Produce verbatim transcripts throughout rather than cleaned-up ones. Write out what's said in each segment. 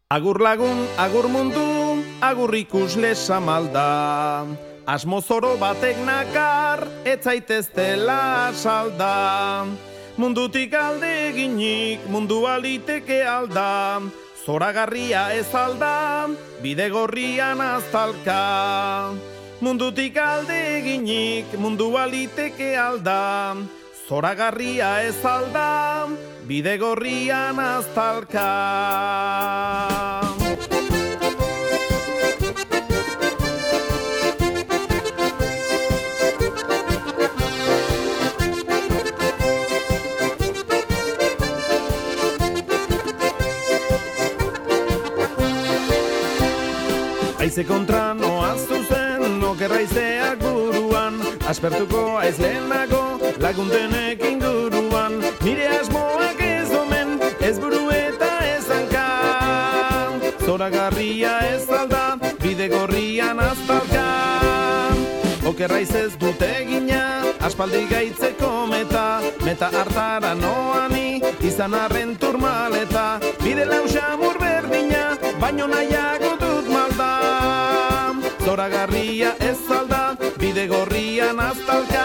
Agur lagun, agur mundu, agur ikusle samalda. Asmo zoro batek nakar, ez zaiteztela salda. Mundutik alde eginik, mundu aliteke alda. Zoragarria ez alda, bide gorrian aztalka. Mundutik alde eginik, mundu aliteke alda. Zoragarria ez alda, bide gorrian aztalka. Aize kontra noaz zuzen, okerraizeak buruan, aspertuko aiz lehenago, laguntenek inguruan. Nire asmoak ez omen, ez buru eta ez hanka. Zoragarria ez alda, bide gorrian aztalka. Okerraiz ez dute egina, aspaldi gaitzeko meta. Meta hartara noani, izan arren turmaleta. Bide lausamur berdina, baino nahiago dut malda. Zoragarria ez alda, bide gorrian aztalka.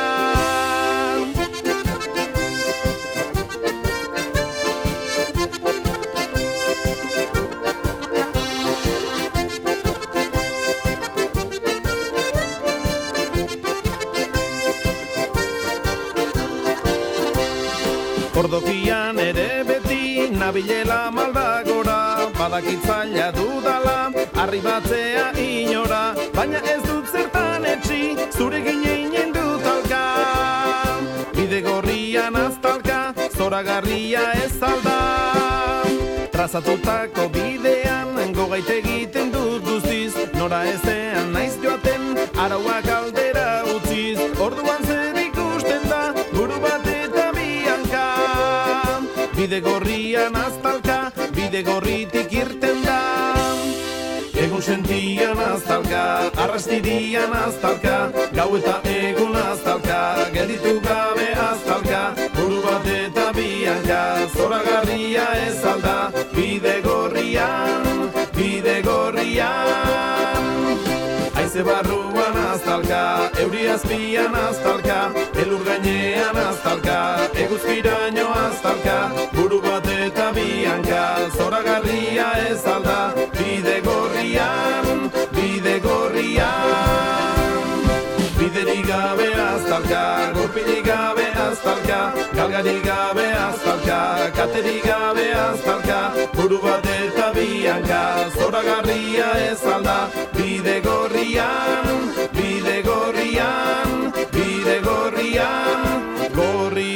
Ordokian ere beti nabilela maldagora, badakitzaila dudala, arribatzea inora, baina ez dut zertan etxi, zure gineinen dut alka. Bide gorrian aztalka, zoragarria ez alda. Trazatutako bidean, gogait egiten dut guztiz, nora ezean naiz joaten, arauak aldera utziz, orduan zer ikusten da, buru bat eta bianka. Bide gorrian aztalka, bide gorritik irten da. Egun sentian aztalka, arrastirian aztalka, gau eta egun aztalka, gelditu gabe aztalka, buru bat eta bianka. Zoragarria ez alda, bide gorrian, bide gorrian. Aize barruan aztalka, euri azpian aztalka, elur gainean aztalka, eguzkiraino aztalka, buru bat eta bianka. Zoragarria ez alda, bide gorrian, bide gorrian. Biderik gabe aztalka, gorpirik gabe aztalka, galgarik gabe aztalka, katerik gabe aztalka, buru bat eta bianka. Zoragarria ez alda, bide gorrian, bide gorrian, bide gorrian, gorri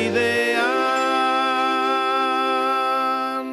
bidean.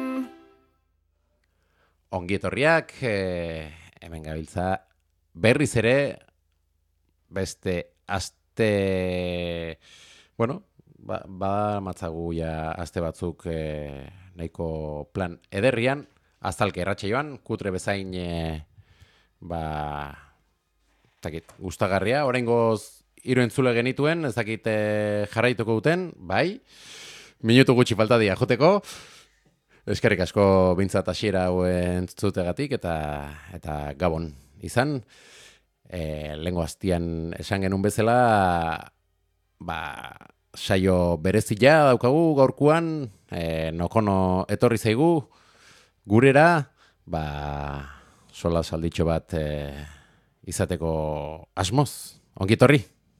Ongietorriak, eh, hemen gabiltza berriz ere beste aste, bueno, ba, ba matzagu ja aste batzuk eh, nahiko plan ederrian, azalke erratxe joan, kutre bezain eh, ba, zakit, gustagarria, oraingoz hiru entzule genituen, ez dakit eh, jarraituko duten, bai, minutu gutxi falta dia joteko. Eskerrik asko bintzat hasiera hau entzutegatik eta eta gabon izan. E, Lehengo aztian esan genuen bezala, ba, saio berezia daukagu gaurkuan, e, nokono etorri zaigu, gurera, ba, sola salditxo bat e, izateko asmoz. Ongi etorri?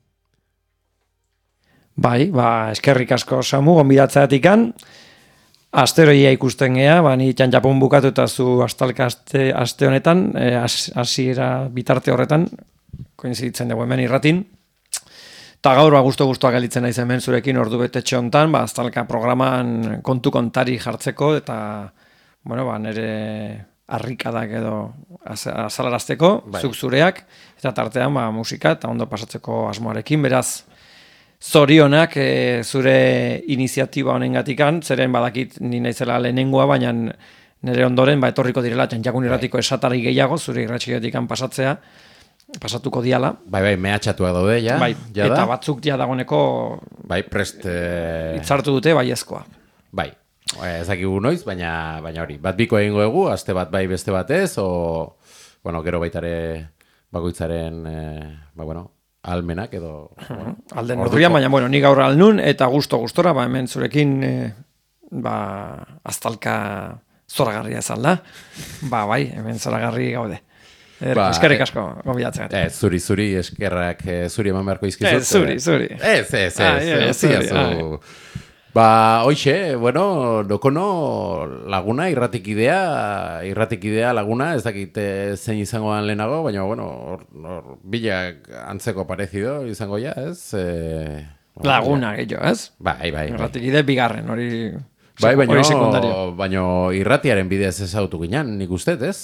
Bai, ba, eskerrik asko Samu, gonbidatzeatikan. Asteroia ikusten gea, ba, ni txan Japon bukatu eta zu astalka aste, aste honetan, hasiera e, bitarte horretan, koinziditzen dugu hemen irratin. Eta gaur, ba, gusto-gustoa galitzen naiz hemen zurekin ordu betetxe hontan, ba, astalka programan kontu kontari jartzeko, eta, bueno, ba, nire harrikadak edo azalarazteko, bai. Zuk zureak, eta tartean, ba, musika, eta ondo pasatzeko asmoarekin, beraz, zorionak e, zure iniziatiba honengatikan, zeren badakit ni naizela lehenengoa, baina nire ondoren ba, etorriko direla txantxakun irratiko esatari gehiago, zure irratxioetikan pasatzea, pasatuko diala. Bai, bai, mehatxatuak daude, ja. Bai, ja eta da? batzuk ja dagoneko bai, prest... Eh... itzartu dute baiezkoa. Bai, Ez dakigu noiz, baina baina hori, bat biko egingo dugu, aste bat bai beste batez, o, bueno, gero baitare bakoitzaren, eh, ba, bueno, almenak edo... Bueno, alden orduan, baina, bueno, ni gaur alnun, eta gusto-gustora, ba, hemen zurekin, eh, ba, aztalka zoragarria ezan da. Ba, bai, hemen zoragarri gaude. Er, ba, eskerrik asko, gobidatzen. Ez, zuri, zuri, eskerrak, zuri eman beharko izkizut. Ez, zuri, zuri. Ez, ez, ez, ah, ez, ez, ez, ba, hoxe, bueno, Nokono laguna, irratikidea, irratikidea laguna, ez dakit zein izangoan lehenago, baina, bueno, or, or, bilak antzeko parezido izango ja, ez? E, laguna gehiago, ez? Bai, bai. Irratikide bigarren, hori... Bai, baina, baina irratiaren bidez ezautu ginen, nik uste, ez?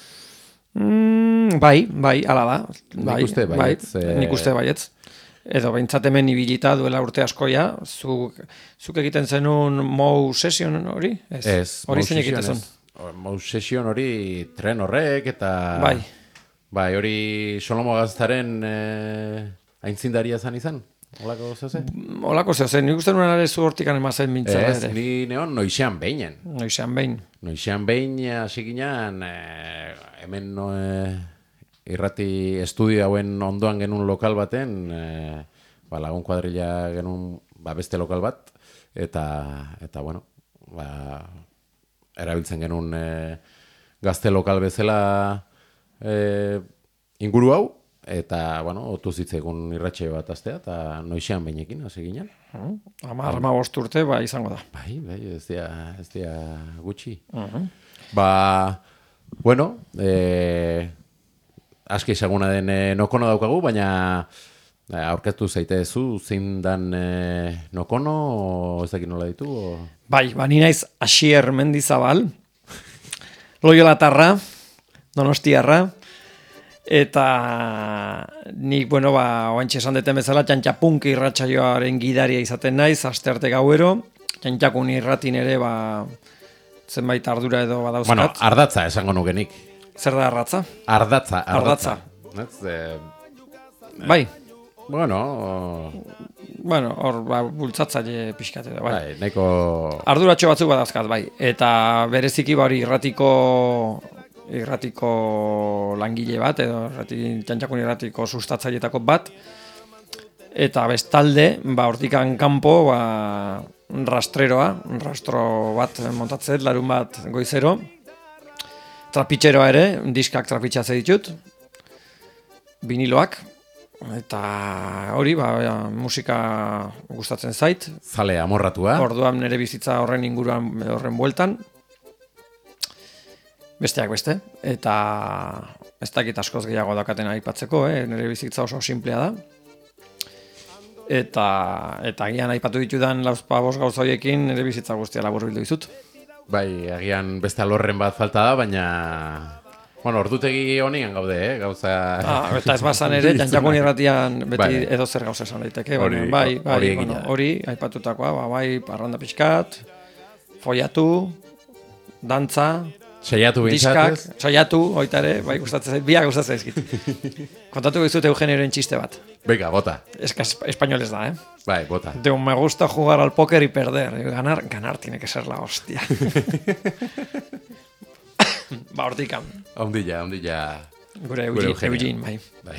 Mm, bai, bai, ala da. Bai, nik uste, bai, nik uste baietz. Edo behintzat hemen ibilita duela urte askoia, zuk, zuk egiten zenun Mou Session hori? Ez, ez hori zein egiten zen? Mou Session hori tren horrek eta... Bai. Bai, hori Solomo Gaztaren eh, aintzindaria zan izan? Olako zeuzen? Olako zeuzen, nik uste nuen ere zu hortikan emazen mintzara ere. Ez, ni neon noixean behinen. Noixean behin. Noixean behin, hasi ginen, eh, hemen no, eh, irrati estudio hauen ondoan genuen lokal baten, eh, ba, lagun kuadrilla genuen ba, beste lokal bat, eta, eta bueno, ba, erabiltzen genuen eh, gazte lokal bezala eh, inguru hau, eta, bueno, otu zitzegun irratxe bat astea, eta noixean behinekin, hasi ginen. Uh, ama, arma bost urte, ba, izango da. Bai, bai, ez dira, ez dira gutxi. Uh -huh. Ba, bueno, eh, aski ezaguna den e, Nokono daukagu, baina e, aurkeztu zaitezu zein dan e, Nokono, o ez dakit nola ditu? O... Bai, ba, ni naiz Asier Mendizabal, Loiolatarra, Donostiarra, eta nik, bueno, ba, oantxe esan deten bezala, Txantxapunk irratsaioaren gidaria izaten naiz, astearte gauero, Txantxakun irratin ere, ba, zenbait ardura edo badauzkat. Bueno, ardatza esango nukenik. Zer da ardatza? Ardatza, ardatza. ardatza. Eh, bai. Bueno, o... bueno, hor ba, bultzatzaile pixkate da, bai. Bai, nahiko... Arduratxo batzuk badauzkat, bai. Eta bereziki bari irratiko irratiko langile bat, edo irrati, Txantxakun irratiko sustatzailetako bat. Eta bestalde, ba, hortikan kanpo, ba, rastreroa, rastro bat montatzet, larun bat goizero. Trapitxeroa ere, diskak trapitxatze ditut, viniloak, eta hori, ba, musika gustatzen zait. Zale amorratua. Orduan nire bizitza horren inguruan, horren bueltan. Besteak beste, eta ez dakit askoz gehiago dakaten aipatzeko, eh? Nire bizitza oso simplea da. Eta, eta gian aipatu ditudan lauzpa bost gauza horiekin nire bizitza guztia labur bildu dizut. Bai, agian beste alorren bat falta da, baina... Bueno, ordutegi honean gaude, eh? Gauza... Ah, eta ez bazan ere, Txantxakun irratian beti bai. Edo zer gauza esan daiteke. Hori, bai, bai, hori, bueno, hori, aipatutakoa, ba, bai, parranda pixkat, foiatu, dantza... Saiatu bintzatez? Diskak, saiatu, oita ere, bai, gustatzen zait, biak gustatzen zaizkit. Kontatu gizut Eugenioren txiste bat. Venga, bota. Es que españoles da, eh? Bai, bota. De un me gusta jugar al póker y perder. Ganar, ganar tiene que ser la hostia. Ba, hortikan. Ondilla, ondilla. Gure Eugene, Eugene, bai. Bai.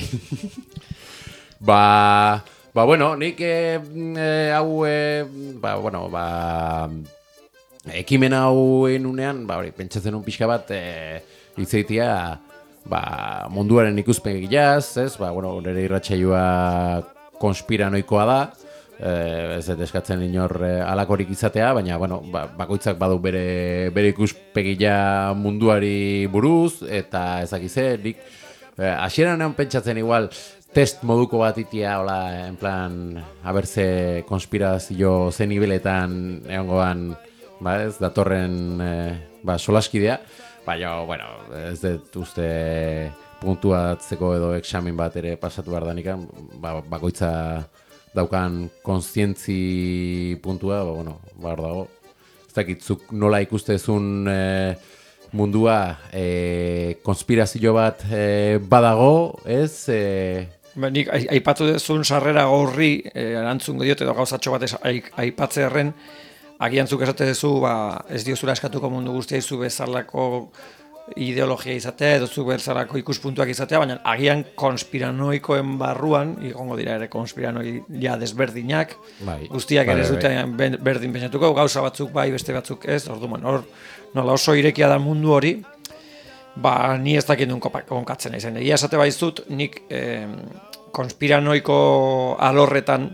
ba, ba, bueno, nik eh, eh, hau, eh, ba, bueno, ba... Ekimen hau enunean, ba, hori, pentsatzen un pixka bat, e, itzeitia, ba, munduaren ikuspegilaz, ez, ba, bueno, nire irratsaioa konspiranoikoa da, e, ez dut eskatzen inor e, alakorik izatea, baina, bueno, ba, bakoitzak badu bere, bere ikuspegila munduari buruz, eta ezakize, nik, e, hasieran pentsatzen igual, test moduko bat itia, hola, en plan, haberze konspirazio zen nibeletan egongoan, ba, ez, datorren eh, ba, solaskidea, baina, bueno, ez dut uste puntuatzeko edo examen bat ere pasatu behar danikan, ba, bakoitza daukan kontzientzi puntua, ba, bueno, behar dago. Ez dakitzuk nola ikustezun eh, mundua eh, konspirazio bat eh, badago, ez? Eh, ba, nik aipatu dezun sarrera gorri eh, erantzun diot edo gauzatxo bat aipatze erren, agian zuk esate duzu, ba, ez diozula eskatuko mundu guztia izu bezalako ideologia izatea, edo zu bezalako ikuspuntuak izatea, baina agian konspiranoikoen barruan, igongo dira ere konspiranoia desberdinak, bai, guztiak ere ez bai, dute ben- berdin pentsatuko, gauza batzuk bai, beste batzuk ez, orduan, hor, nola oso irekia da mundu hori, ba, ni ez dakit nun konkatzen naizen. Egia esate baizut, nik eh, konspiranoiko alorretan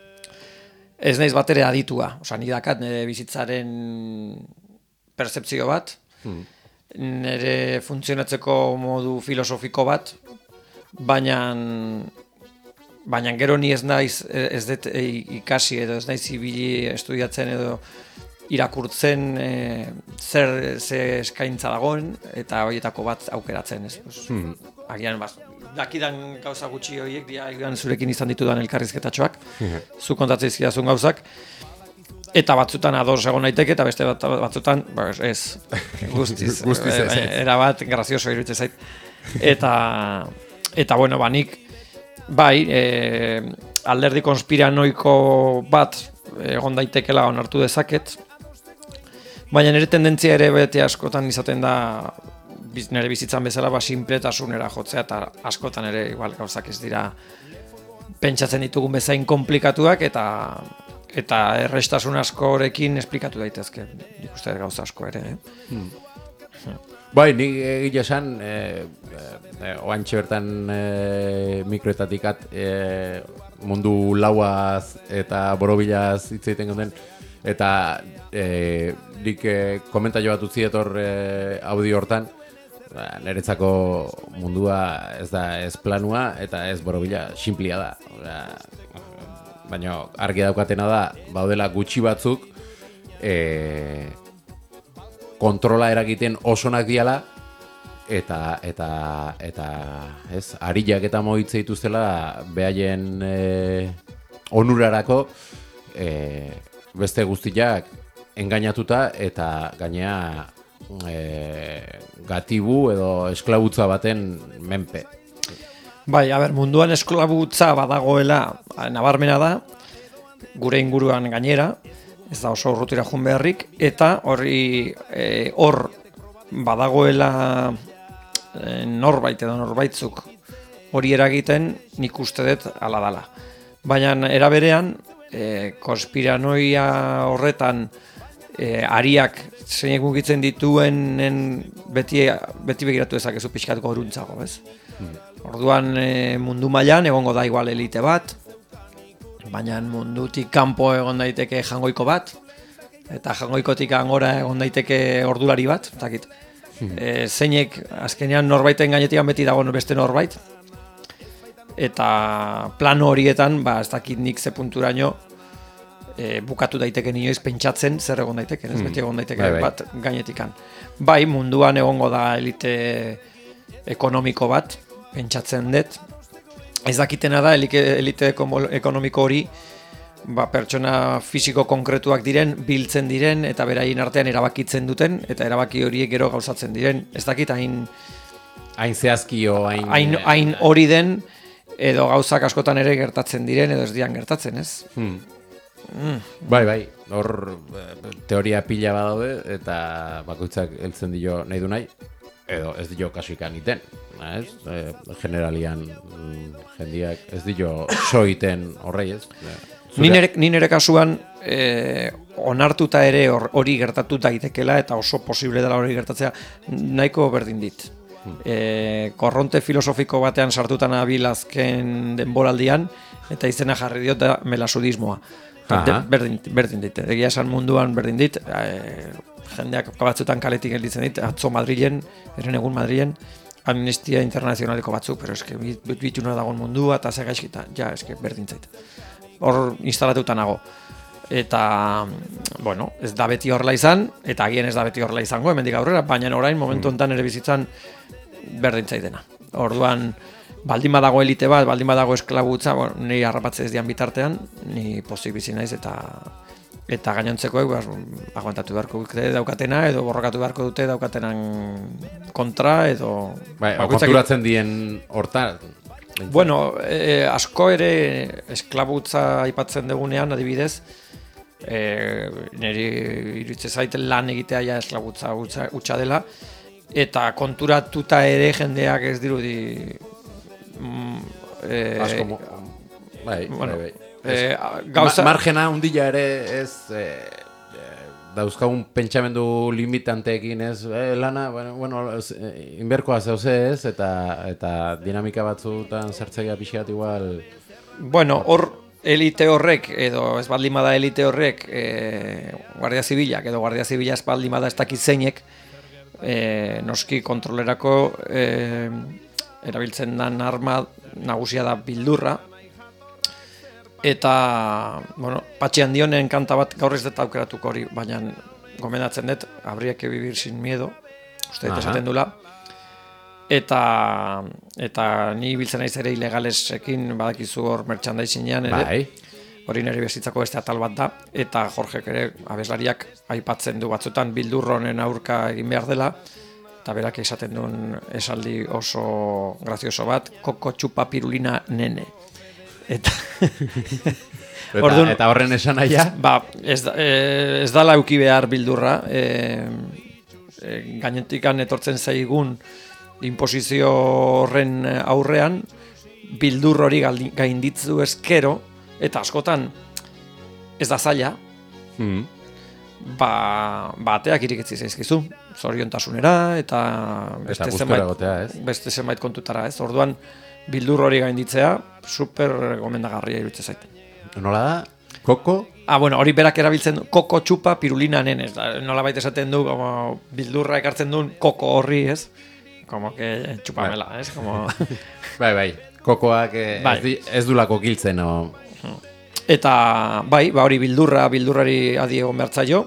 ez naiz batere aditua. Osa, ni dakat nire bizitzaren percepzio bat, Hmm. nire funtzionatzeko modu filosofiko bat, baina baina gero ni ez naiz ez dut ikasi edo ez naiz ibili estudiatzen edo irakurtzen e, zer ze eskaintza dagoen eta horietako bat aukeratzen, ez? Pues, Hmm. agian bas, dakidan gauza gutxi horiek dira agian zurekin izan ditudan elkarrizketatxoak, zu kontatzen izkidazun gauzak, eta batzutan ados egon naiteke eta beste bat, batzutan ba, ez, guztiz, Guztiz ez, ez. era bat grazioso iruditzen zait. Eta, eta bueno, ba, nik, bai, e, alderdi konspiranoiko bat egon daitekela onartu dezaket, baina nire tendentzia ere bete askotan izaten da biz- nire bizitzan bezala ba sinpletasunera jotzea eta askotan ere igual gauzak ez dira pentsatzen ditugun bezain komplikatuak eta eta errestasun askorekin esplikatu daitezke. Nik uste dut gauza asko ere, eh? Bai, nik egia esan, eh, eh, oantxe bertan eh, mikroetatikat eh, mundu lauaz eta borobilaz hitz egiten geunden, eta eh, nik eh, komentaio bat utzi etor eh, audio hortan, ba, niretzako mundua ez da ez planua eta ez borobila, sinplia da. Ba, baina argi daukatena da, baudela gutxi batzuk, eh, kontrola eragiten osonak diala, eta eta eta ez arilak eta mohitze dituztela behaien e, onurarako e, beste guztiak engainatuta eta gainea e, gatibu edo esklabutza baten menpe. Bai, a ber, munduan esklabutza badagoela nabarmena da, gure inguruan gainera, ez da oso urrutira jun beharrik, eta horri e, hor badagoela e, norbait edo norbaitzuk hori eragiten nik uste dut ala dala. Baina era berean, e, konspiranoia horretan e, ariak zeinek mugitzen dituenen beti, beti begiratu ezakezu pixkat goruntzago, ez? Orduan e, mundu mailan egongo da igual elite bat, baina mundutik kanpo egon daiteke jangoiko bat, eta jangoikotik angora egon daiteke ordulari bat, dakit. E, zeinek azkenean norbaiten gainetikan beti dago beste norbait, eta plano horietan, ba, ez dakit nik ze punturaino e, bukatu daiteke inoiz pentsatzen zer egon daiteke, ez beti egon daiteke bai, bai. bat gainetikan. Bai, munduan egongo da elite ekonomiko bat, pentsatzen dut. Ez dakitena da, elite, elite ekonomiko hori ba, pertsona fisiko konkretuak diren, biltzen diren, eta beraien artean erabakitzen duten, eta erabaki horiek gero gauzatzen diren. Ez dakit hain Hain zehazkio, hain... hain, hain hori den, edo gauzak askotan ere gertatzen diren, edo ez dian gertatzen, ez? Hmm. Mm. Bai, bai, hor eh, teoria pila badaude, eta bakoitzak heltzen dio nahi du nahi, edo ez dio kasuikan iten, ez? E, generalian mm, jendiak ez dio soiten horrei, ez? Ni nere, ni nere kasuan eh, onartuta ere hor- hori gertatu daitekela eta oso posible dela hori gertatzea nahiko berdin dit. E, korronte filosofiko batean sartuta nabil azken denboraldian eta izena jarri diot da melasudismoa. Aha. De, berdin, berdin dit. Egia esan munduan berdin dit. E, jendeak batzutan kaletik gelditzen dit. Atzo Madrilen, eren egun Madrilen, Amnistia Internazionaleko batzuk, pero eske bituna dagoen mundua eta ze gaizkita. Ja, eske berdin zait. Hor instalatuta nago. Eta, bueno, ez da beti horrela izan, eta agien ez da beti horrela izango, hemendik aurrera, baina orain, momentu honetan ere bizitzan berdin zaidena. Orduan, baldin badago elite bat, baldin badago esklabutza, bueno, niri harrapatze ez dian bitartean, ni pozik bizi naiz, eta eta gainontzekoek ba, aguantatu beharko dute daukatena, edo borrokatu beharko dute daukatenan kontra, edo... Bai, bakoitzak- konturatzen dien hortan. Bueno, eh, asko ere esklabutza aipatzen dugunean, adibidez, e, niri iritze zaiten lan egitea ja esklabutza utxa dela, eta konturatuta ere jendeak ez dirudi mm, e, asko mo, bai, bueno, bai, bai. E, gauza... Ma, margena hundila ere ez e, dauzkagun pentsamendu limitanteekin ez, eh, lana, bueno, bueno inberkoa zeuze ez, eta, eta dinamika batzutan zertzea pixeat igual... Bueno, hor elite horrek, edo ez baldin bada elite horrek, e, Guardia Zibilak, edo Guardia Zibila ez baldin bada ez dakit zeinek, e, noski kontrolerako e, erabiltzen den arma nagusia da bildurra, eta, bueno, Patxi Handionen kanta bat gaur ez dut aukeratuko hori, baina gomendatzen dut, habría que vivir sin miedo, uste dut esaten dula, eta eta ni biltzen naiz ere ilegalesekin badakizu hor merchandisingean ere, bai. Hori nire bezitzako beste atal bat da, eta Jorgek ere abeslariak aipatzen du batzutan bildurronen aurka egin behar dela, eta berak esaten duen esaldi oso grazioso bat, koko txupa pirulina nene. Eta, eta, Ordun, eta horren esan aia? Ba, ez, da, ez da lauki behar bildurra, e, e, gainetikan etortzen zaigun inposizio horren aurrean, bildur hori gainditzu eskero, eta askotan ez da zaila, mm. ba, bateak iriketzi zaizkizu, zoriontasunera, eta beste, eta zenbait, gotea, ez? beste zenbait kontutara, ez? Orduan, bildur hori gainditzea, super gomendagarria iruditzen zait. Nola da? Koko? Ah, bueno, hori berak erabiltzen du, koko txupa pirulina nenez. Nola baita esaten du, como bildurra ekartzen duen koko horri, ez? Como que txupamela, ez? Como... bai, bai, kokoak bai. Ez, di, ez dulako giltzen, o... Eta, bai, ba hori bildurra, bildurrari adi egon behartzaio.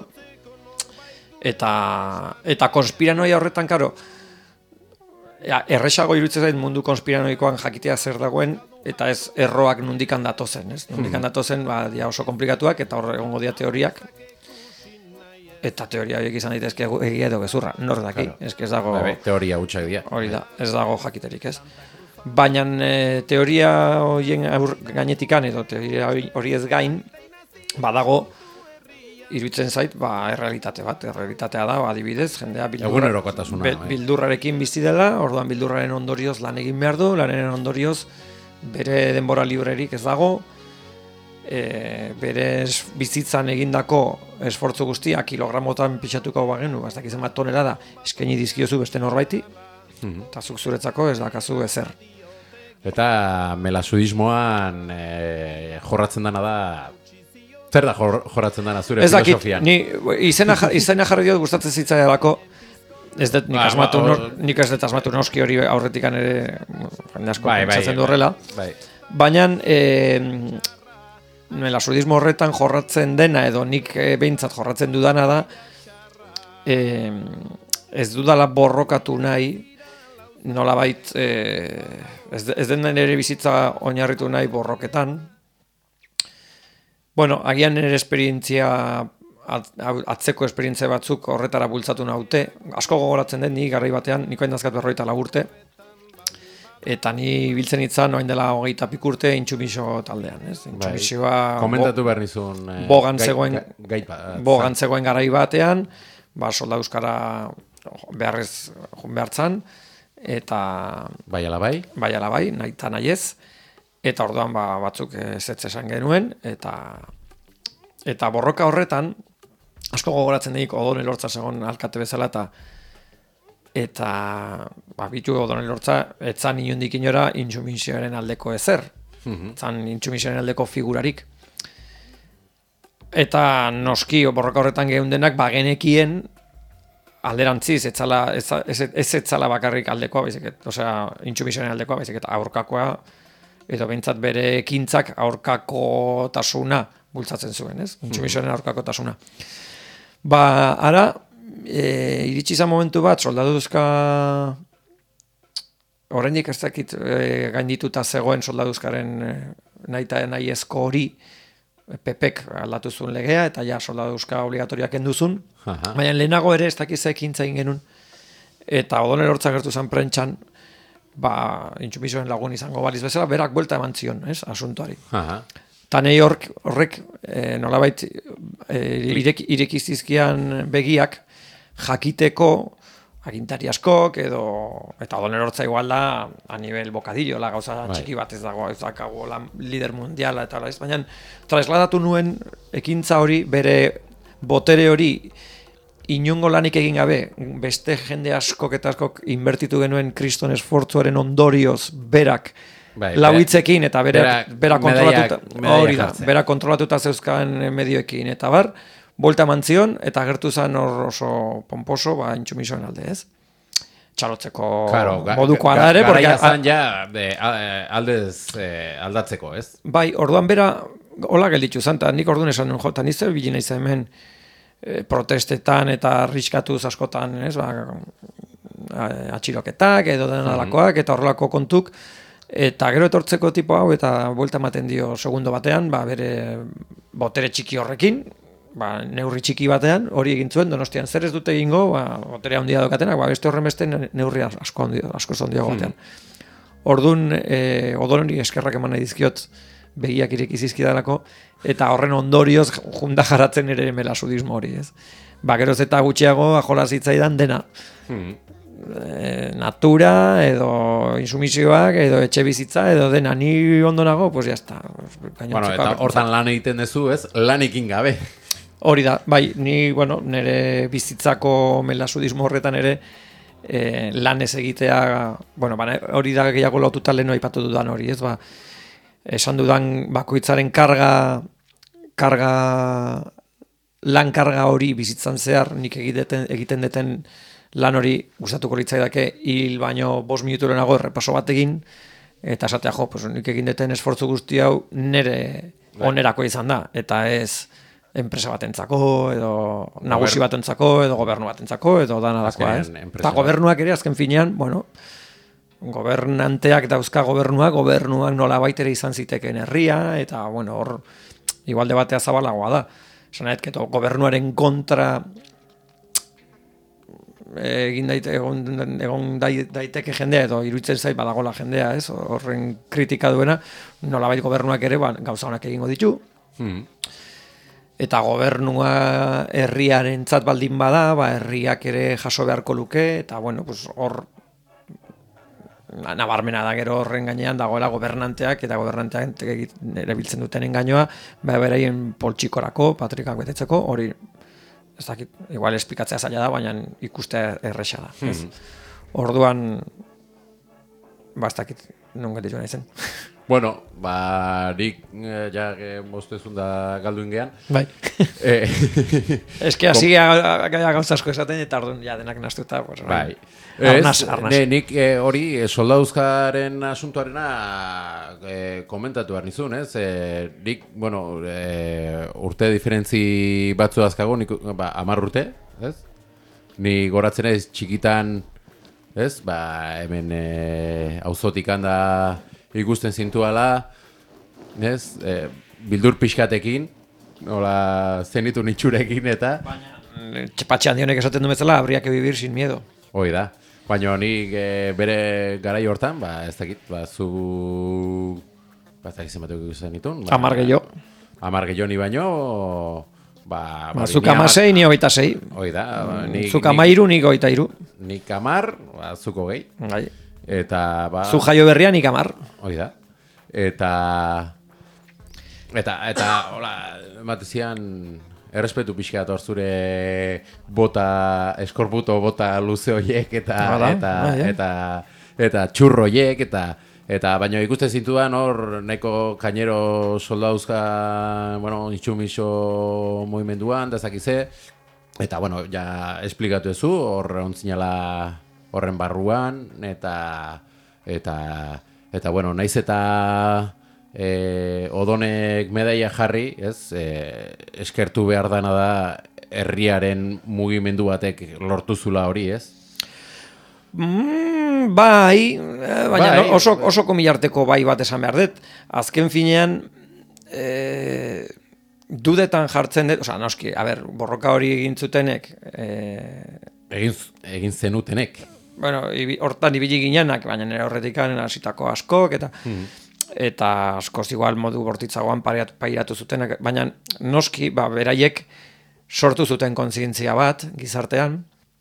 Eta, eta konspiranoia horretan, karo, ja, erresago iruditzen zait mundu konspiranoikoan jakitea zer dagoen, eta ez erroak nundikan datozen, ez? Nundikan datozen, ba, dia oso komplikatuak, eta hor egongo dia teoriak. Eta teoria horiek izan daitezke egia edo gezurra, nor daki, claro. Ez ez dago... Bebe, teoria hutsak dira. Hori da, ez dago jakiterik, ez? Baina e, teoria horien gainetikan, edo teoria hori ez gain, badago, iruditzen zait, ba, errealitate bat, errealitatea da, adibidez, jendea bildurra, be, bildurrarekin bizi dela, orduan bildurraren ondorioz lan egin behar du, lanaren ondorioz bere denbora librerik ez dago, e, bere bizitzan egindako esfortzu guztia kilogramotan pixatuko bagenu, ez dakizen bat tonela da, eskaini dizkiozu beste norbaiti, mm-hmm. eta zuk zuretzako ez dakazu ezer. Eta melasudismoan e, jorratzen dena da, zer da jor, jorratzen dena zure ez filosofian? Ni izena, izena jarri diot gustatzen zitzaialako, ez dut nik, ba, asmatu, ba, or... nik ez dut asmatu noski hori aurretikan ere jende asko bai, pentsatzen bai, du horrela. Bai. Baina e, melasudismo horretan jorratzen dena edo nik e, behintzat jorratzen dudana da e, ez dudala borrokatu nahi nolabait e, ez, ez den nire bizitza oinarritu nahi borroketan. Bueno, agian nire esperientzia, atzeko esperientzia batzuk horretara bultzatu naute. Asko gogoratzen den, ni garrai batean, niko hain dazkat berroita lagurte. Eta ni biltzen itzan, oain dela hogeita pikurte, intxumixo taldean. Ez? Intxumixoa... Bai. Komentatu behar nizun... Eh, bogan zegoen, gai, gai, bogan zegoen garai batean, ba, solda euskara beharrez jun behartzan, eta... Bai ala bai? Bai ala bai, nahi eta nahi ez. Eta orduan ba, batzuk ez esan genuen, eta eta borroka horretan, asko gogoratzen deik Odon Elortza zegoen alkate bezala, eta eta ba, bitu Odon Elortza, etzan inundik inora intsumisioaren aldeko ezer, mm-hmm. etzan intsumisioaren aldeko figurarik. Eta noski borroka horretan geundenak, ba, genekien alderantziz, etzala, ez, ez, ez etzala bakarrik aldekoa, baizik, osea, intsumisioaren aldekoa, baizik, eta aurkakoa, edo behintzat bere ekintzak aurkako tasuna bultzatzen zuen, ez? Intsumisioaren aurkako tasuna. Ba, ara, e, iritsi izan momentu bat, soldaduzka oraindik ez dakit e, gaindituta zegoen soldaduzkaren e, nahi eta nahi ezko hori, Pepek aldatu zuen legea, eta ja soldaduzka obligatoriak enduzun, baina lehenago ere ez dakiz ekintza egin genuen, eta Odon Elortza gertu zen prentxan, ba, intsumisioen lagun izango baliz bezala, berak buelta eman zion, ez, asuntoari. Aha. Eta nahi horrek, horrek e, nolabait e, irek, irekizizkian begiak jakiteko agintari askok edo eta odonerortza igual da a nivel bocadillo la gauza bai. Txiki bat ez dago ez dakago la lider mundiala eta la baina trasladatu nuen ekintza hori bere botere hori inongo lanik egin gabe beste jende askok eta askok inbertitu genuen kriston esfortzuaren ondorioz berak bai, lauitzekin eta berak bera kontrolatuta hori da bera kontrolatuta zeuzkan medioekin eta bar Bolta mantzion, eta gertu zen hor oso pomposo, ba, intsumisoen alde, ez? Txalotzeko claro, modukoa da ere. Garaia zan ja de, aldez eh, aldatzeko, ez? Bai, orduan bera, hola gelditzu zen, eta nik orduan esan nuen jota, nizte bilin aiz hemen e, protestetan eta riskatuz askotan, ez? Ba, atxiloketak edo den alakoak, mm-hmm. eta horrelako kontuk, eta gero etortzeko tipo hau, eta buelta ematen dio segundo batean, ba, bere botere txiki horrekin, ba, neurri txiki batean, hori egin zuen, Donostian zer ez dute egingo, ba, boterea handia daukatenak, ba, beste horren beste neurri asko handia, asko handiago batean. Hmm. Orduan, e, odoloni eskerrak eman nahi dizkiot, begiak ireki zizkidalako, eta horren ondorioz junda jaratzen ere melasudismo hori, ez? Ba, geroz eta gutxiago, ajola zitzaidan dena. Hmm. E, natura, edo insumisioak, edo etxe bizitza, edo dena, ni ondo nago, pues jazta. Bueno, eta hortan lan egiten dezu, ez? Lanekin gabe. Hori da, bai, ni, bueno, nire bizitzako melasudismo horretan ere eh, lan ez egitea, bueno, ba, hori da gehiago lotuta leheno aipatu dudan hori, ez, ba, esan dudan bakoitzaren karga, karga, lan karga hori bizitzan zehar, nik egiten, egiten deten lan hori gustatuko litzaidake hil baino bost minutu lehenago errepaso bat egin, eta esatea jo, pues, nik egin deten esfortzu guzti hau nire onerako izan da, eta ez enpresa batentzako, edo nagusi batentzako, edo gobernu batentzako, edo danarakoa, ez? Eta gobernuak ere, azken finean, bueno, gobernanteak dauzka gobernuak, gobernuak nola baitere izan ziteken herria, eta, bueno, hor, igualde batea zabalagoa da. Zanaet, keto, gobernuaren kontra egin daite, egon, egon daiteke jendea, edo iruditzen zait badagola jendea, ez? Horren kritika duena, nola bait gobernuak ere, ba, gauza honak egingo ditu, hmm. Eta gobernua herriarentzat baldin bada, ba, herriak ere jaso beharko luke, eta bueno, pues, hor nabarmena da gero horren gainean dagoela gobernanteak eta gobernanteak erabiltzen duten engainoa, ba, beraien poltsikorako, patrikak betetzeko, hori, ez dakit, igual esplikatzea zaila da, baina ikuste erresa da. Ez? Hmm. Orduan, ba, ez dakit, non gelditu nahi zen. Bueno, ba, nik eh, ja mostezun da galduin gehan. Bai. Eh, Ez que hasi gauza asko esaten, eta orduan ja denak naztuta. Pues, bai. Arnaz, arnaz. Ne, nik eh, hori eh, soldauzkaren asuntuarena eh, komentatu behar nizun, ez? Eh, nik, bueno, eh, urte diferentzi batzu azkago, nik ba, amar urte, ez? Ni goratzen ez txikitan, ez? Ba, hemen eh, auzotik handa ikusten zintuala, ez, e, bildur pixkatekin, hola, zenitu nitxurekin eta... Baina, txepatxe handionek esaten du bezala, habría que vivir sin miedo. Hoi da, baina nik e, bere garai hortan, ba, ez dakit, ba, zu... Ba, ez dakit zenbatuk ikusten nitun. Ba, amar gehiago. Amar gehiago ni baino, ba... ba zuk amasei, ni hogeita sei. Hoi da. Ba, nik, zuk amairu, nik hogeita iru. Nik amar, ba, zuko gehi. Gai. Eta, ba... Zu jaio berria nik amar. Hoi da. Eta... Eta, eta, hola, ematezian, errespetu pixka dator zure bota, eskorbuto bota luze horiek, eta, Hala, eta, ah, ja. eta, eta txurro horiek, eta, eta, baina ikusten zintudan hor, neko kainero soldauzka, bueno, itxumiso movimenduan, da zakize, eta, bueno, ja, esplikatu ezu, hor ontzinala horren barruan, eta, eta, eta, bueno, naiz eta e, odonek medaia jarri, ez, e, eskertu behar dana da herriaren mugimendu batek lortu zula hori, ez? Mm, bai, baina bai, oso, oso komilarteko bai bat esan behar dut. Azken finean, e, dudetan jartzen dut, oza, noski, a ber, borroka hori egin zutenek, e, egin, egin zenutenek. Bueno, hortan ibili ginenak, baina nire horretik hasitako askok, eta hmm. eta askoz igual modu bortitzagoan pairatu zuten, baina noski, ba, beraiek sortu zuten kontzientzia bat gizartean.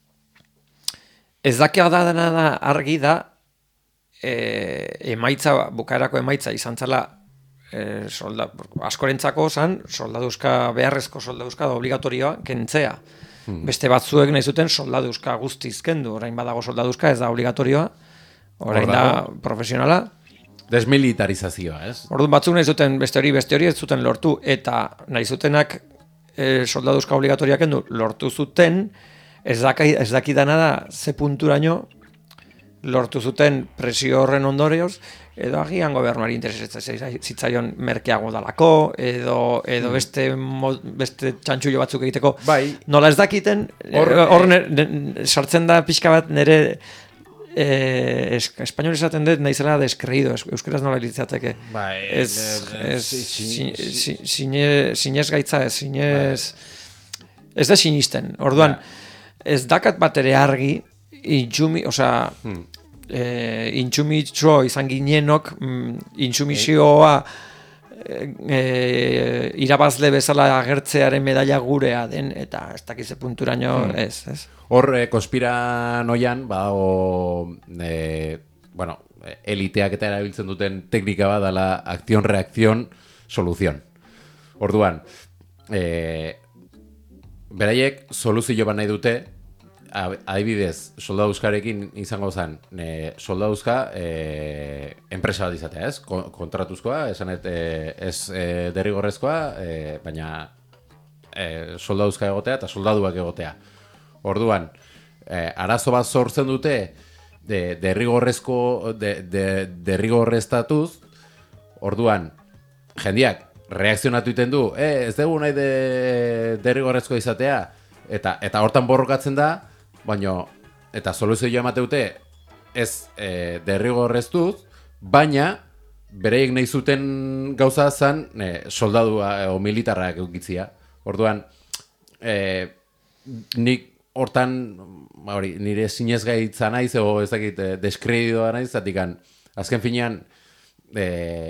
Ez dakia da dena da argi da e, emaitza, bukaerako emaitza izan zela e, solda, askorentzako zan, soldaduzka, beharrezko soldaduzka da obligatorioa kentzea. Hmm. Beste batzuek nahi zuten soldaduzka guztiz kendu, orain badago soldaduzka, ez da obligatorioa, orain da profesionala. Desmilitarizazioa, ez? Orduan batzuk nahi zuten beste hori, beste hori ez zuten lortu, eta nahi zutenak e, soldaduzka obligatoriak kendu lortu zuten, ez, daki, ez dakidana da ze punturaino lortu zuten presio horren ondorioz, edo agian gobernuari interesatzen zitzaion merkeago dalako, edo, edo mm. beste, beste txantxullo batzuk egiteko. Bai. Nola ez dakiten, hor or, e... sartzen da pixka bat nire eh, es, espainol esaten dut naizela deskreido, euskeraz nola ilitzateke. Bai. Ez, ez, sinez gaitza ez, sinez... Ez da sinisten, orduan, ez dakat bat ere argi, intxumi, osea, hmm. e, intxumitxo izan ginenok, mm, intxumizioa e, irabazle bezala agertzearen medaila gurea den, eta ez dakize punturaino, hmm. ez, ez. Hor, eh, konspiranoian, ba, o, eh, bueno, eliteak eta erabiltzen duten teknika bat dela akzion-reakzion soluzion. Orduan, eh, beraiek soluzio bat nahi dute, adibidez, soldaduzkarekin izango zen, e, soldaduzka e, enpresa bat izatea, ez? Kontratuzkoa, esanet, e, ez e, derrigorrezkoa, e, baina e, soldaduzka egotea eta soldaduak egotea. Orduan, e, arazo bat sortzen dute de, derrigorrezko, de, de, derrigorreztatuz, orduan, jendiak reakzionatu iten du, e, ez dugu nahi de, derrigorrezkoa izatea, eta, eta hortan borrokatzen da, baina, eta soluzioa emateute ez e, derrigorreztuz, baina bereiek nahi zuten gauza zen e, soldadua o militarrak eukitzia. Orduan, e, nik hortan, hori, nire sinezgaitza naiz, edo ez dakit, e, deskreditoa naiz, zatikan, azken finean, e,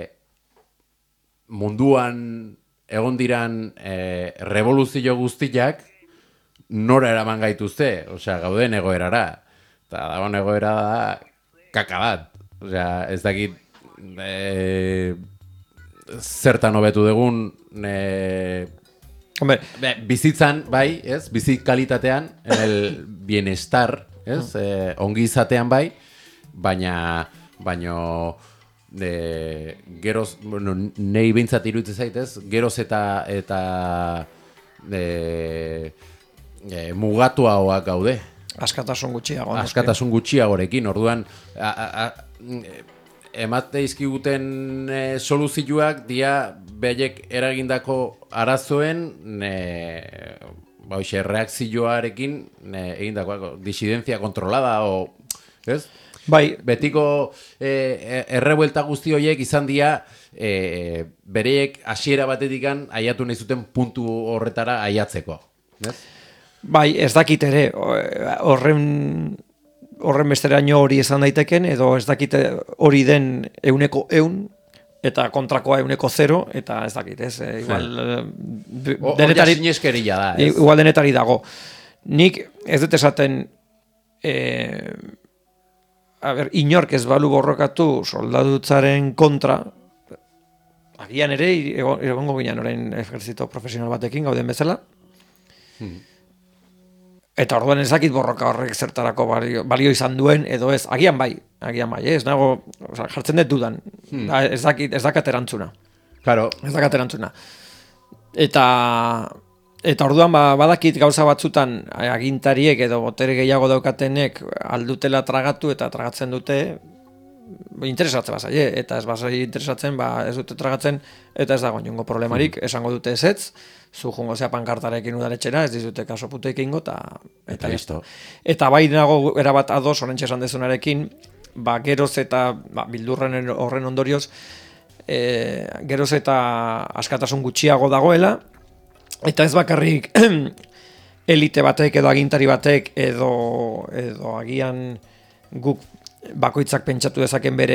munduan egon diran e, revoluzio guztiak, nora eraman gaituzte, osea, gauden egoerara. Eta dagoen egoera da kaka bat. Osea, ez dakit e, zertan hobetu dugun e, Hombre, be, bizitzan, bai, ez? Bizit kalitatean, el bienestar, ez? E, ongi izatean bai, baina baino de, geroz, bueno, nei bintzat iruditzen zaitez, geroz eta eta de, E, mugatuagoak gaude. Askatasun gutxiago. Askatasun gutxiagorekin, orduan a, a, a, emate izkiguten e, soluzioak dia behek eragindako arazoen e, bauxe, reakzioarekin e, egindakoak, disidentzia kontrolada o, ez? Bai. Betiko e, errebuelta guzti horiek izan dira e, bereiek hasiera batetikan aiatu nahi zuten puntu horretara aiatzeko, ez? Bai, ez dakit ere, horren horren besteraino hori esan daiteken, edo ez dakit hori den euneko eun, eta kontrakoa euneko zero, eta ez dakit, ez, e, igual, o, denetari, da, ez? Igual denetari dago. Nik ez dut esaten, e, a ber, inork ez balu borrokatu soldadutzaren kontra, agian ere, egongo ginen orain ejerzito profesional batekin, gauden bezala, hmm. Eta orduan ezakit borroka horrek zertarako balio, balio izan duen, edo ez, agian bai, agian bai, ez nago, oza, jartzen dut dudan, hmm. ez, dakit, ez dakat erantzuna. Claro. Ez dakat erantzuna. Eta, eta orduan ba, badakit gauza batzutan agintariek edo botere gehiago daukatenek aldutela tragatu eta tragatzen dute, interesatzen bazaie, eta ez bazai interesatzen, ba, ez dute tragatzen, eta ez dago inongo problemarik, hmm. esango dute ezetz, zu jungo zea pankartarekin udaletxera, ez dizute kaso puteik ingo, eta, eta listo. Eta bai nago erabat ados, horrentxe esan dezunarekin, ba, geroz eta ba, bildurren horren ondorioz, e, geroz eta askatasun gutxiago dagoela, eta ez bakarrik elite batek edo agintari batek edo, edo agian guk bakoitzak pentsatu dezaken bere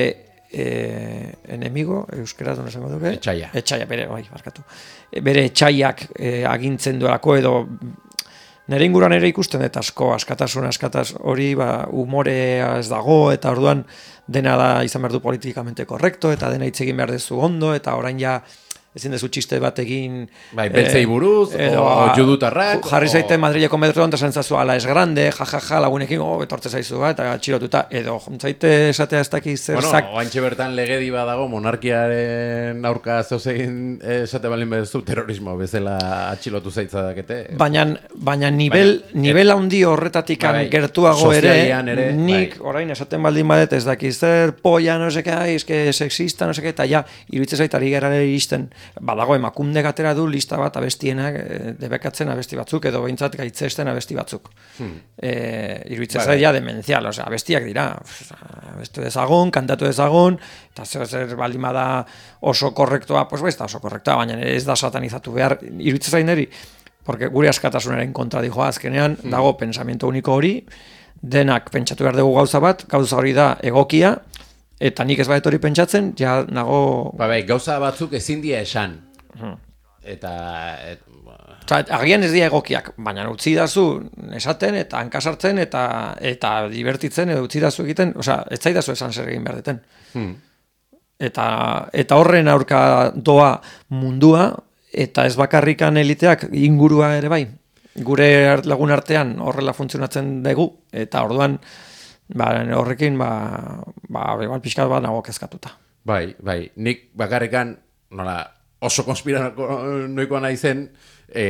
e, enemigo, euskera duen esango duke? Etxaia. Etxaia, bere, bai, barkatu. E, bere etxaiak e, agintzen duelako edo nire inguruan ere ikusten dut asko, askatasun, askataz hori, ba, umorea ez dago, eta orduan dena da izan behar du politikamente korrekto, eta dena hitz egin behar dezu ondo, eta orain ja ezin dezu txiste bat egin... Bai, beltzei buruz, edo, o, o judutarrak... Jarri zaite Madrileko metro eta zentzazu ala es grande, jajaja, ja, ja, lagunekin, oh, betortze zaizu bat, eta txilotuta, edo zaite esatea ez dakiz zer bueno, zak... oantxe bertan legedi badago, monarkiaren aurka zeuzegin esate balin bedezu, terrorismo bezala atxilotu zaitza dakete. Baina, baina nivel, baina, nivel handi horretatik bai, gertuago ere, ere, nik bai. Orain esaten baldin badet ez dakiz zer, polla, no seke, eske sexista, no seke, eta ja, iruditzen zait ari gerare iristen, badago emakunde gatera du lista bat abestienak e, debekatzen abesti batzuk edo behintzat gaitzesten abesti batzuk. Hmm. E, iruditzen zaila demenzial, osea, abestiak dira. Abestu dezagon, kantatu dezagon, eta zer, zer baldin bada oso korrektoa, pues ez da oso korrektoa, baina ez da satanizatu behar. Iruditzen zain eri, porque gure askatasunaren kontra dijoa azkenean, hmm. dago pensamiento uniko hori, denak pentsatu behar dugu gauza bat, gauza hori da egokia, eta nik ez badet hori pentsatzen, ja nago... Ba, bai, gauza batzuk ezin dia esan. Hmm. Eta... Et... Osa, agian ez dira egokiak, baina utzi dazu esaten, eta hankasartzen, eta eta divertitzen, edo utzi dazu egiten, osa, ez zaidazu esan zer egin behar deten. Hmm. Eta, eta horren aurka doa mundua, eta ez bakarrikan eliteak ingurua ere bai. Gure lagun artean horrela funtzionatzen dugu, eta orduan... Ba, horrekin, ba, ba, igual pixkat bat nago kezkatuta. Bai, bai, nik bakarrekan, nola, oso konspiranoikoa nahi zen, e,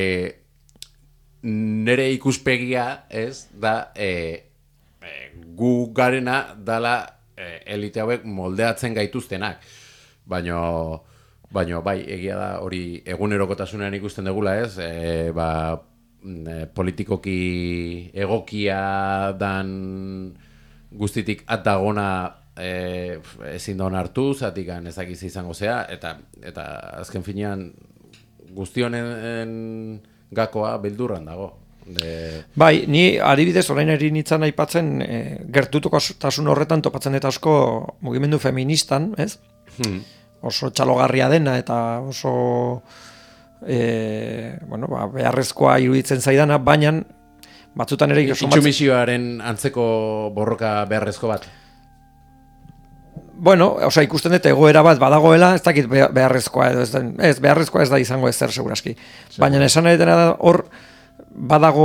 nere ikuspegia, ez, da, e, e, gu garena dala e, elite hauek moldeatzen gaituztenak. Baina, baina, bai, egia da, hori egunerokotasunean ikusten degula, ez, e, ba, e, politikoki egokia dan... guztitik atagona e, ezin da onartu, zatikan ezakiz izango zea, eta eta azken finean guztionen gakoa beldurran dago. De... Bai, ni adibidez orain eri nintzen aipatzen e, gertutokotasun horretan topatzen eta asko mugimendu feministan, ez? Hmm. Oso txalogarria dena eta oso e, bueno, ba, beharrezkoa iruditzen zaidana, baina batzutan ere itxumisioaren antzeko borroka beharrezko bat. Bueno, osea, ikusten dut egoera bat badagoela, ez dakit beharrezkoa edo ez da, ez beharrezkoa ez da izango ezer segurazki. Sí. Baina esan nahi dena da hor badago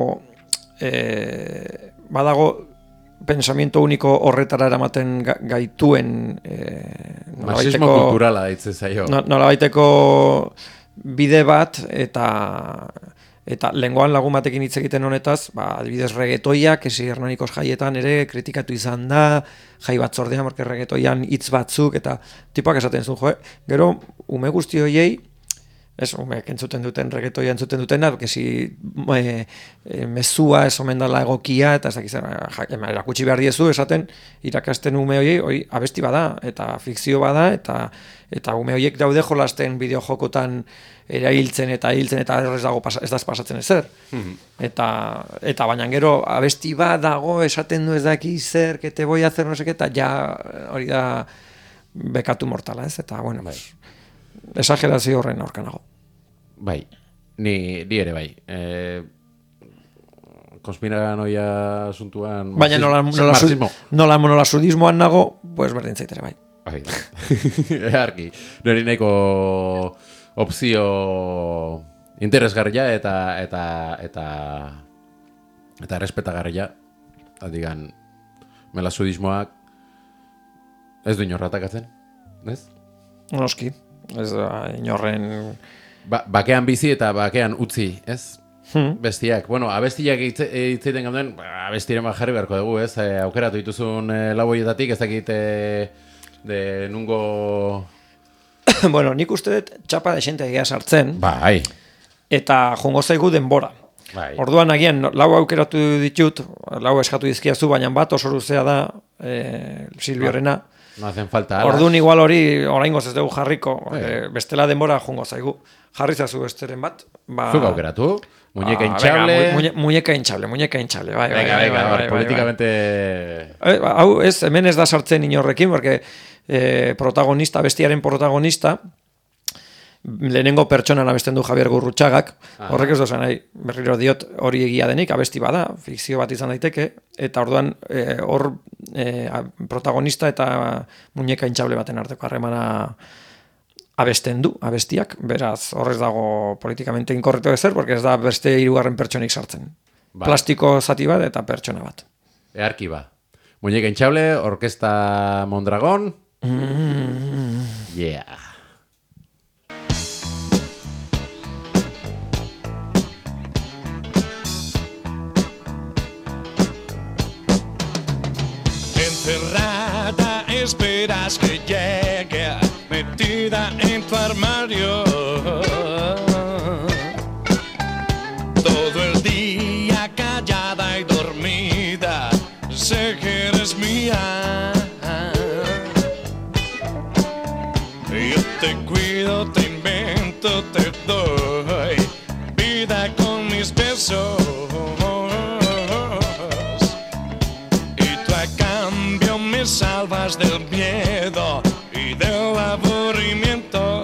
eh, badago pensamiento único horretara eramaten gaituen eh, marxismo kulturala ditzen zaio. Nolabaiteko bide bat eta Eta lengoan lagun batekin hitz egiten honetaz, ba, adibidez regetoiak, esi Hernanikos jaietan ere kritikatu izan da, jai batzordean, porque regetoian hitz batzuk, eta tipoak esaten zuen, jo, gero, ume guzti hoiei, ez, umeak entzuten duten, regetoia entzuten dutena, esi e, e, mezua, ez omen dala egokia, eta ez dakizan, erakutsi behar diezu, esaten, irakasten ume hoiei, oi, abesti bada, eta fikzio bada, eta eta ume hoiek daude jolasten bideojokotan erailtzen eta hiltzen eta ez dago ez da pasatzen ezer. Mm-hmm. Eta eta baina gero abesti bat dago esaten du ez daki zer que te voy a hacer no sé qué eta ja hori da bekatu mortala, ez? Eta bueno, bai. Exagerazio horren aurka nago. Bai. Ni ni ere bai. Eh konspiranoia asuntuan baina nola nola nola nola sudismoan nago, pues berdin zaitere bai. Bai. Argi. Nori nahiko opzio interesgarria eta eta eta eta respetagarria. Adigan melasudismoak ez du inorra atakatzen, ez? Noski. Ez da inorren ba, bakean bizi eta bakean utzi, ez? Hmm. Bestiak. Bueno, abestiak hitzeiten gauden, abestiren bat jarri beharko dugu, ez? E, aukeratu dituzun e, lau horietatik, ez dakit e, de nungo... Bueno, nik uste dut txapa de xente egia sartzen. Bai. Eta jongo zaigu denbora. Bai. Orduan agian, lau aukeratu ditut, lau eskatu dizkiazu, baina bat oso luzea da e, Silbiorena. No hacen falta alas. Orduan igual hori oraingoz ez dugu jarriko, e, bestela denbora jongo zaigu. Jarri zazu besteren bat. Ba... Zuk aukeratu? Muñeca Ah, hinchable. venga, mu- muñe- muñeca hinchable, muñeca hinchable. Bai, bai, Venga, bai, venga, bai, bai, bai, políticamente... bai. Eh, hau ez, hemen ez da sartzen inorrekin, porque eh, protagonista, bestiaren protagonista, lehenengo pertsonan abesten du Javier Gurrutxagak, horrek ez dozan nahi, berriro diot hori egia denik, abesti bada, fikzio bat izan daiteke, eta orduan eh, hor eh, protagonista eta muñeca hinchable baten arteko harremana abesten du, abestiak, beraz, horrez dago politikamente inkorrekto ezer, porque ez da beste hirugarren pertsonik sartzen. Ba. Plastiko zati bat eta pertsona bat. Earki ba. Muñeca hinchable, Orkesta Mondragón. Mm. Yeah. Encerrada esperas que llegue, metida en tu armario. Todo el día callada y dormida, sé que eres mía. Yo te cuido, te invento, te doy vida con mis besos. Me salvas del miedo y del aburrimiento.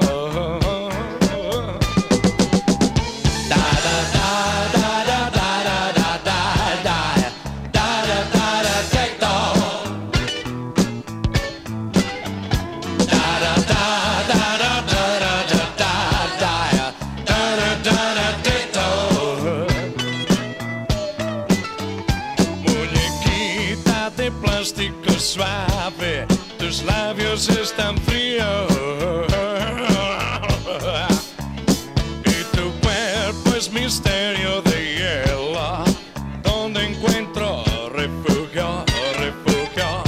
Muñequita de plástico suave, tus labios están fríos y tu cuerpo es misterio de hielo, donde encuentro refugio, refugio.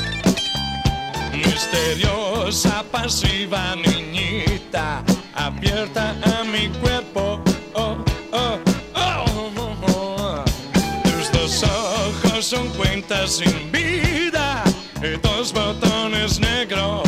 Misteriosa, pasiva niñita, abierta a mi cuerpo. Oh, oh, oh, oh. Tus dos ojos son cuentas sin vida y dos botones negros.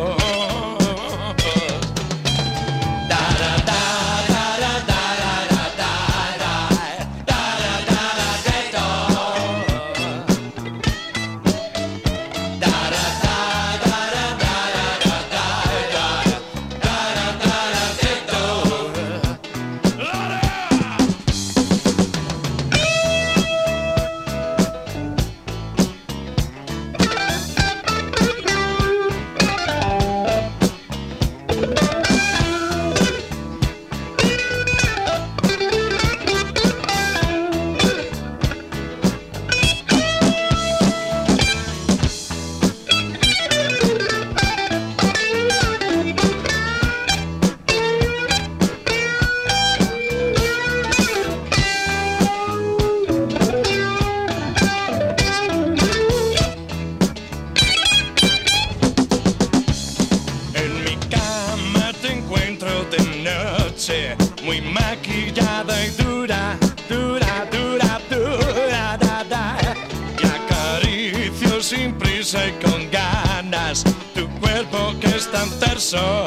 Muy maquillada y dura, dura, dura, dura, da, da. Y acaricio sin prisa y con ganas tu cuerpo que es tan terso.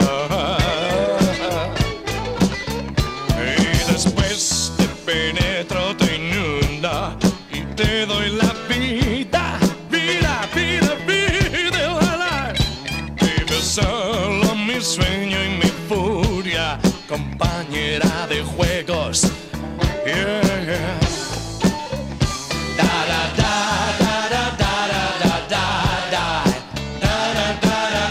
Y después te penetro, te inundo y te doy la vida, vida, vida, vida, la, la. Vives solo mi sueño y mi furia, compañera de juegos. Yeah. Da da da da da da da da da da da da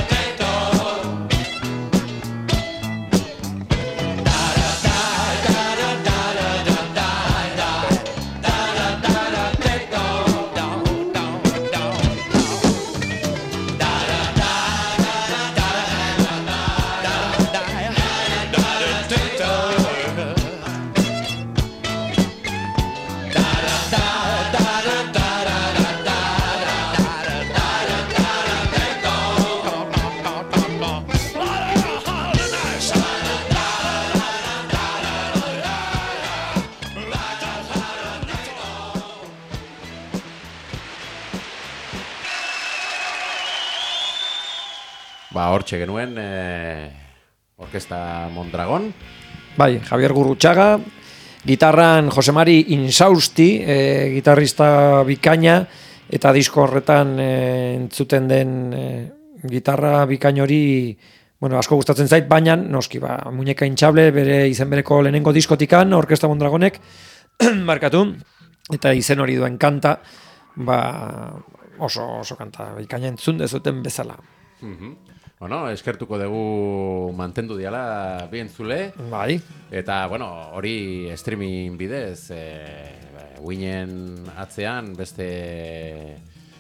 Ba, hortxe genuen eh, Orkesta Mondragón. Bai, Javier Gurrutxaga, Gitarran Josemari Insausti, e, gitarrista bikaina, eta disko horretan e, entzuten den e, gitarra bikain hori, bueno, asko gustatzen zait, baina noski, ba, Muñeka Intxable, bere izen bereko lehenengo diskotikan, Orkestra Mondragonek, markatu, eta izen hori duen kanta, ba, oso, oso kanta, bikaina entzun dezuten bezala. Mhm. Bueno, eskertuko dugu mantendu diala bien zule. Bai. Eta, bueno, hori streaming bidez, e, Winen atzean beste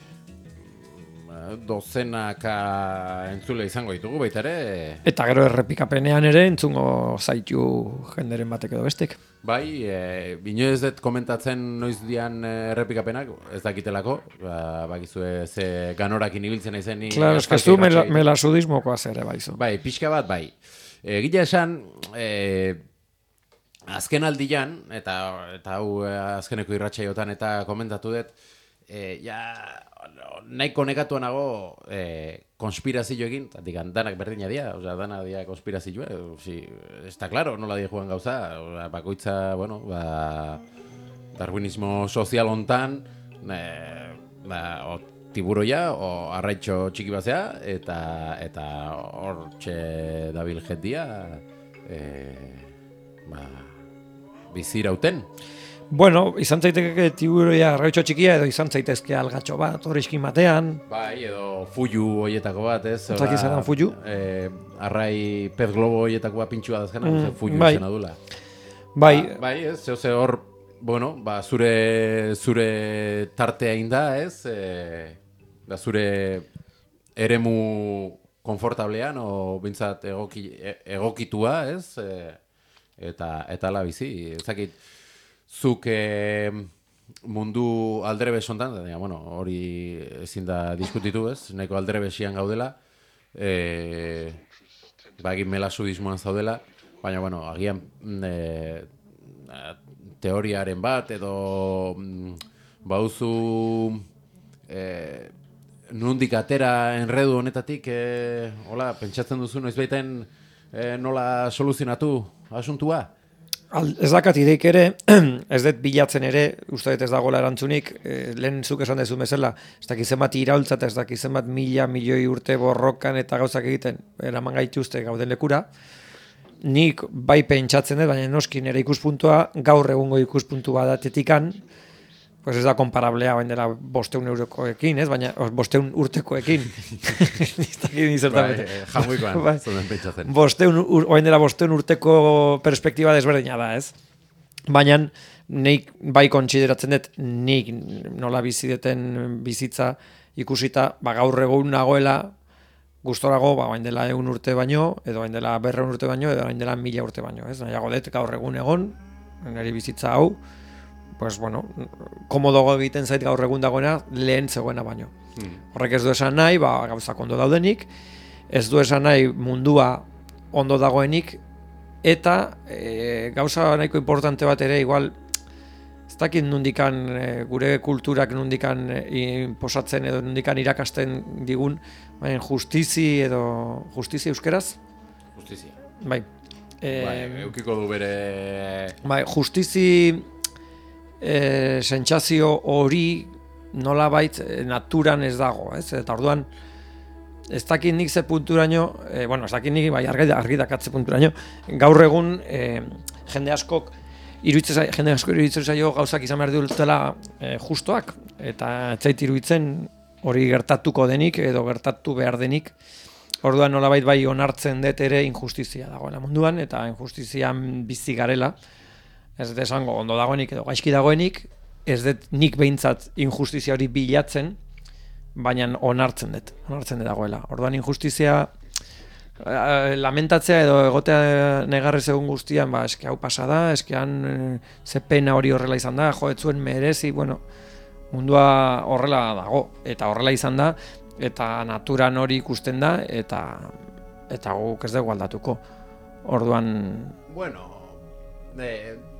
dozenaka entzule izango ditugu baita ere. Eta gero errepikapenean ere entzungo zaitu jenderen batek edo bestek. Bai, e, bino ez dut komentatzen noiz dian errepikapenak, ez dakitelako, ba, bakizue ze ganorakin ibiltzen aizen. Claro, es que zu mela, melasudismokoa zere baizu. Bai, pixka bat, bai. E, Gila esan, e, azken aldian, eta, eta hau azkeneko irratsaiotan eta komentatu dut, e, ja, nahiko negatua nago e, konspirazioekin, danak berdina dira, oza, dana dira konspirazioa, si, está claro, nola dira juan gauza, oza, bakoitza, bueno, ba, darwinismo sozial hontan, e, ba, o tiburoia, o arraitxo txiki bazea, eta eta hortxe dabil jendia, e, ba, bizirauten. Bueno, izan zaiteke tiburoia arraitxo txikia edo izan zaitezke algatxo bat, horreizkin batean. Bai, edo fuyu hoietako bat, ez? Zaki izan fuyu? Eh, arrai pez globo hoietako bat pintxua dazkana, mm, fuyu bai. izena dula. Bai. Ba, bai, ez, zehose hor, bueno, ba, zure, zure tartea inda, ez? E, da zure eremu konfortablean, o bintzat egoki, egokitua, ez? E, eta, eta la bizi, ezakit, zuk eh, mundu aldrebes hontan, bueno, hori ezin da diskutitu, ez? Nahiko aldrebesian gaudela, eh, ba, egin melasudismoan zaudela, baina, bueno, agian eh, teoriaren bat, edo bauzu eh, nundik atera enredu honetatik, eh, hola, pentsatzen duzu noiz baiten eh, nola soluzionatu asuntua? Ez dakat ideik ere, ez dut bilatzen ere, uste dut ez dagoela erantzunik, eh, lehen zuk esan dezu bezala, ez dakiz zenbat iraultza eta ez dakiz zenbat mila, milioi urte borrokan eta gauzak egiten, eraman gaituzte gauden lekura, nik bai pentsatzen dut, baina noski nire ikuspuntua, gaur egungo ikuspuntu badatetikan, pues ez da komparablea bain dela bosteun eurokoekin, ez? Baina bosteun urtekoekin. Bai, jamuikoan, zonen pentsatzen. Bosteun, bain dela bosteun urteko perspektiba desberdina da, ez? Baina nik bai kontsideratzen dut, nik nola bizideten bizitza ikusita, ba gaur egun nagoela gustorago, ba bain dela egun urte baino, edo bain dela berreun urte baino, edo bain dela mila urte baino, ez? Nahiago dut gaur egun egon, nire bizitza hau, pues bueno, komodogo egiten zait gaur egun dagoena lehen zegoena baino. Hmm. Horrek ez du esan nahi, ba, gauzak ondo daudenik, ez du esan nahi mundua ondo dagoenik, eta e, gauza nahiko importante bat ere, igual, ez dakit nundikan e, gure kulturak nundikan e, inposatzen edo nundikan irakasten digun, baina justizi edo, justizi euskeraz? Justizi. Bai. E, bai, eukiko du bere... Bai, justizi... E, sentsazio hori nolabait e, naturan ez dago, ez? Eta orduan ez dakit nik ze punturaino, e, bueno, ez dakit nik bai argi, argi dakatze punturaino, gaur egun e, jende askok iruditzen jende asko iruditzen zaio gauzak izan behar dutela e, justoak, eta ez zait iruditzen hori gertatuko denik edo gertatu behar denik. Orduan nolabait bai onartzen dut ere injustizia dagoela munduan, eta injustizian bizi garela. Ez dut esango ondo dagoenik edo gaizki dagoenik, ez dut nik behintzat injustizia hori bilatzen, baina onartzen dut, onartzen dut dagoela. Orduan injustizia eh, lamentatzea edo egotea negarrez egun guztian, ba, eske hau pasada, eske han eh, ze pena hori horrela izan da, jo, etzuen merezi, bueno, mundua horrela dago, eta horrela izan da, eta naturan hori ikusten da, eta eta guk ez dugu aldatuko. Orduan... Bueno, de...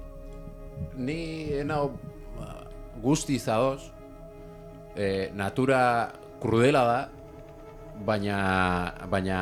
Ni enau guztiz adoz, e, natura krudela da, baina, baina,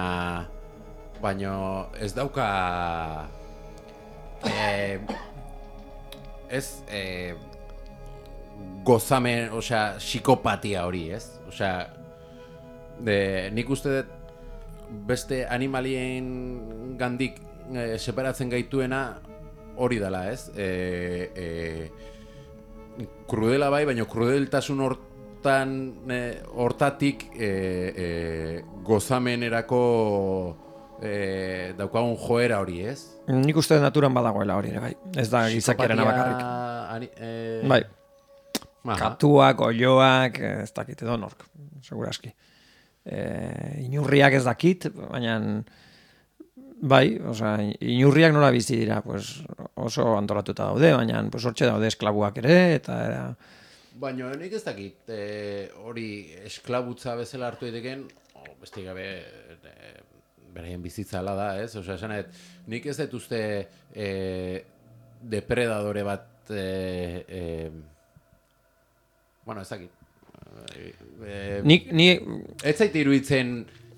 baina ez dauka e, ez e, gozamen, osea, psikopatia hori, ez? Osea, de, nik uste dut beste animalien gandik e, separatzen gaituena hori dela, ez? E, e, krudela bai, baina krudeltasun hortan e, hortatik e, e, gozamenerako e, daukagun joera hori, ez? Nik uste naturan badagoela hori ere, bai. Ez da gizakiarena bakarrik. Ani, e... Bai. Aha. Katuak, oioak, ez dakit edo nork, seguraski. E, inurriak ez dakit, baina bai, osea, inurriak nola bizi dira, pues, oso antolatuta daude, baina pues, hortxe daude esklabuak ere, eta... Era... Baina nik ez dakit, e, hori esklabutza bezala hartu edeken, oh, beste gabe... E, beraien bizitza ala da, ez? Osea, esanet, nik ez dut uste e, depredadore bat e, e, bueno, ez dakit. E, nik, ni... Ez zait iruditzen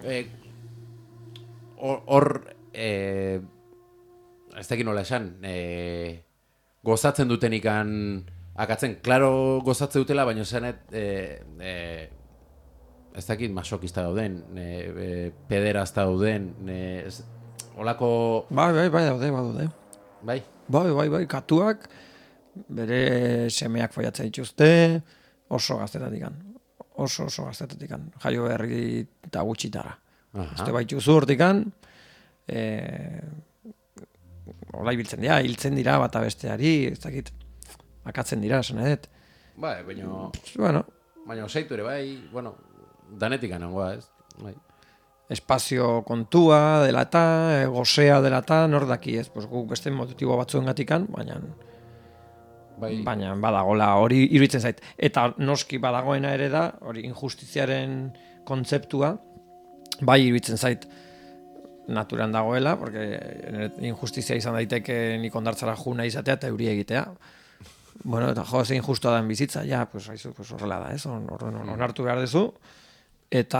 hor e, ez dakit nola esan e, gozatzen dutenikan akatzen, klaro gozatzen dutela, baina esanet e, e, ez dakit masokista dauden, e, e, pederazta dauden, e, ez, olako... Bai, bai, bai, daude, bai, daude. Bai? Bai, bai, bai, katuak, bere semeak foiatzen dituzte, oso gaztetatikan. Oso, oso gaztetatikan. Jaio berri eta gutxitara. Este baitu zu hortikan, e, ola ibiltzen dira, hiltzen dira bata besteari, ez dakit, akatzen dira, esan edet. Bai, baina... Bueno. Baina osaitu ere, bai, bueno... Danetik anangoa, ez? Bai. Espazio kontua dela eta, gozea dela eta, nor daki, ez? Pues guk beste motibo batzuen gatikan, baina... Bai. Baina badagola hori iruditzen zait. Eta noski badagoena ere da, hori injustiziaren kontzeptua, bai iruditzen zait naturan dagoela, porque injustizia izan daiteke nik ondartzara juna izatea eta euri egitea. Bueno, eta jo, zein justua den bizitza, ja, pues, haizu, pues horrela da, ez? On, on, on, onartu behar dezu. Eta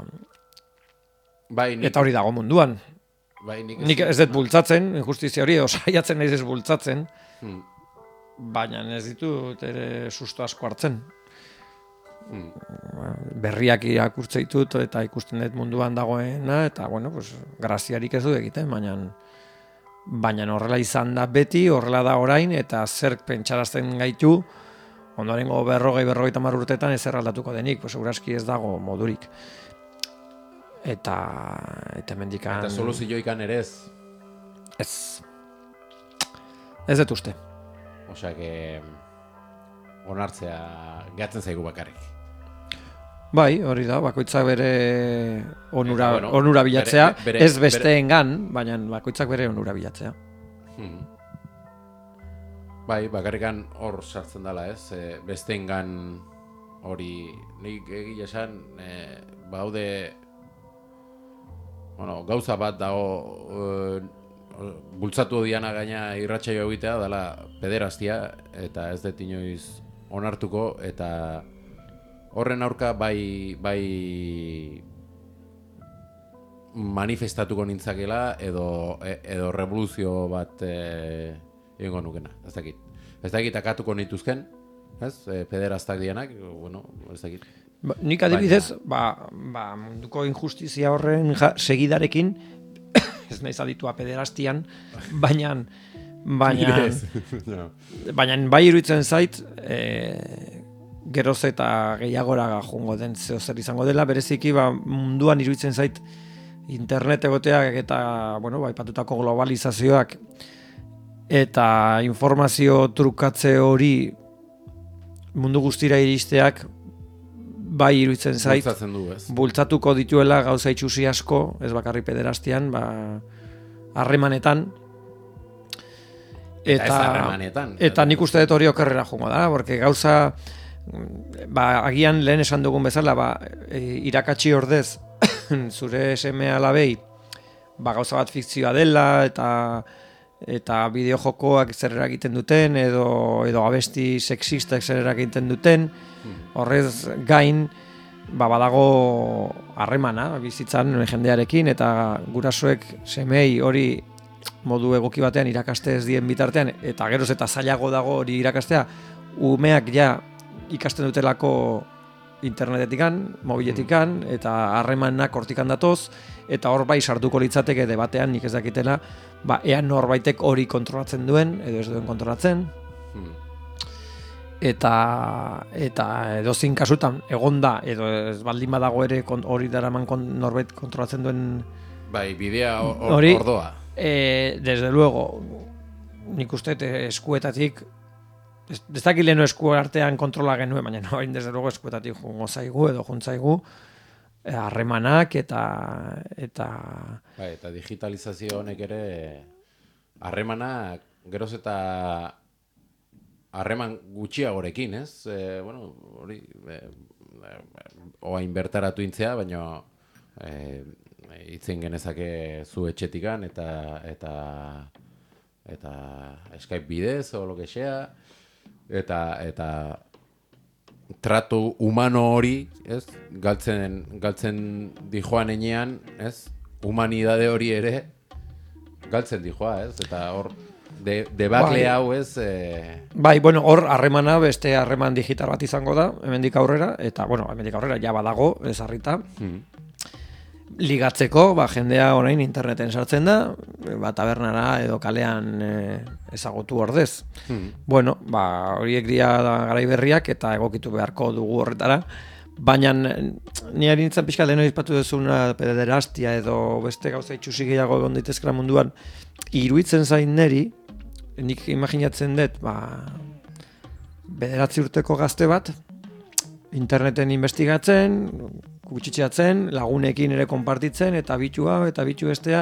bai, nik, eta hori dago munduan. Bai, nik, nik ez dut bultzatzen, injustizia hori, osaiatzen naiz ez bultzatzen, hmm. baina ez ditut ere susto asko hartzen. Hmm. Berriak irakurtze ditut eta ikusten dut munduan dagoena, eta, bueno, pues, graziarik ez du egiten, baina baina horrela izan da beti, horrela da orain, eta zerk pentsarazten gaitu, ondorengo berrogei, berrogeita hamar urtetan ez erraldatuko denik, pues seguraski ez dago modurik. Eta, eta mendikan... Eta soluzioikan ere ez? Ez. Ez dut uste. Osea, que onartzea gehatzen zaigu bakarrik. Bai, hori da, bakoitzak bere onura, Eta, bueno, onura bilatzea, bere, bere, ez besteengan, baina bakoitzak bere onura bilatzea. Hmm. Bai, bakarrikan hor sartzen dela, ez? E, besteengan hori nik egia esan, e, baude bueno, gauza bat dago e, bultzatu diana gaina irratsaio egitea dela pederastia, eta ez dut inoiz onartuko, eta horren aurka bai, bai manifestatuko nintzakela edo, edo revoluzio bat e, egingo nukena, ez dakit. Ez dakit akatuko nituzken, ez? E, pederastak dianak, bueno, ez dakit. Ba, nik adibidez, ba, ba, munduko injustizia horren ja, segidarekin, ez naiz aditua pederastian, baina baina baina bai iruditzen zait, e, geroz eta gehiagora joango den zeo zer izango dela, bereziki ba, munduan iruditzen zait internet egoteak eta, bueno, bai, patutako globalizazioak eta informazio trukatze hori mundu guztira iristeak bai iruditzen zait du, bultzatuko dituela gauza itxusi asko, ez bakarri pederastian, ba, harremanetan, eta, eta, harremanetan, eta nik uste dut hori okerrera joango da, porque gauza ba, agian lehen esan dugun bezala, ba, e, irakatsi ordez zure seme alabei ba, gauza bat fikzioa dela eta eta bideojokoak zer eragiten duten edo, edo abesti sexistak zer eragiten duten, horrez gain ba, badago harremana bizitzan jendearekin, eta gurasoek semei hori modu egoki batean irakaste ez dien bitartean, eta geroz eta zailago dago hori irakastea, umeak ja ikasten dutelako internetetikan, mobiletikan, eta harremanak hortikan datoz, eta hor bai sartuko litzateke debatean, nik ez dakitela, ba, ean norbaitek hori kontrolatzen duen, edo ez duen kontrolatzen, hmm. eta eta edozein kasutan egonda, edo ez baldin badago ere hori daraman norbait kontrolatzen duen bai, bidea hori, ordoa. E, desde luego, nik uste eskuetatik, ez, ez dakit leheno esku artean kontrola genuen, baina no, desde luego eskuetatik jungo zaigu edo juntzaigu, harremanak eta eta bai, eta digitalizazio honek ere harremanak geroz eta harreman gutxiagorekin, ez? E, bueno, hori e, e, oain bertaratu intzea, baina e, itzen genezake zu etxetikan eta eta eta Skype bidez o lo que sea, eta eta tratu humano hori, ez? Galtzen galtzen dijoan enean, ez? Humanidade hori ere galtzen dijoa, ez? Eta hor de debacle bai. Hau, ez? Eh... Bai, bueno, hor harremana beste harreman digital bat izango da, hemendik aurrera, eta bueno, hemendik aurrera ja badago, ezarrita. Mm. Ligatzeko, ba, jendea orain interneten sartzen da, ba, tabernara edo kalean e, ezagutu ordez. Hmm. Bueno, ba, horiek dira garai berriak eta egokitu beharko dugu horretara, baina ni ari nintzen pixka leheno izpatu duzuna pederastia edo beste gauza itxusi gehiago egon daitezkela munduan, iruditzen zain neri, nik imaginatzen dut, ba, bederatzi urteko gazte bat, interneten investigatzen, gutxitxeatzen, lagunekin ere konpartitzen, eta bitua, eta bitu bestea,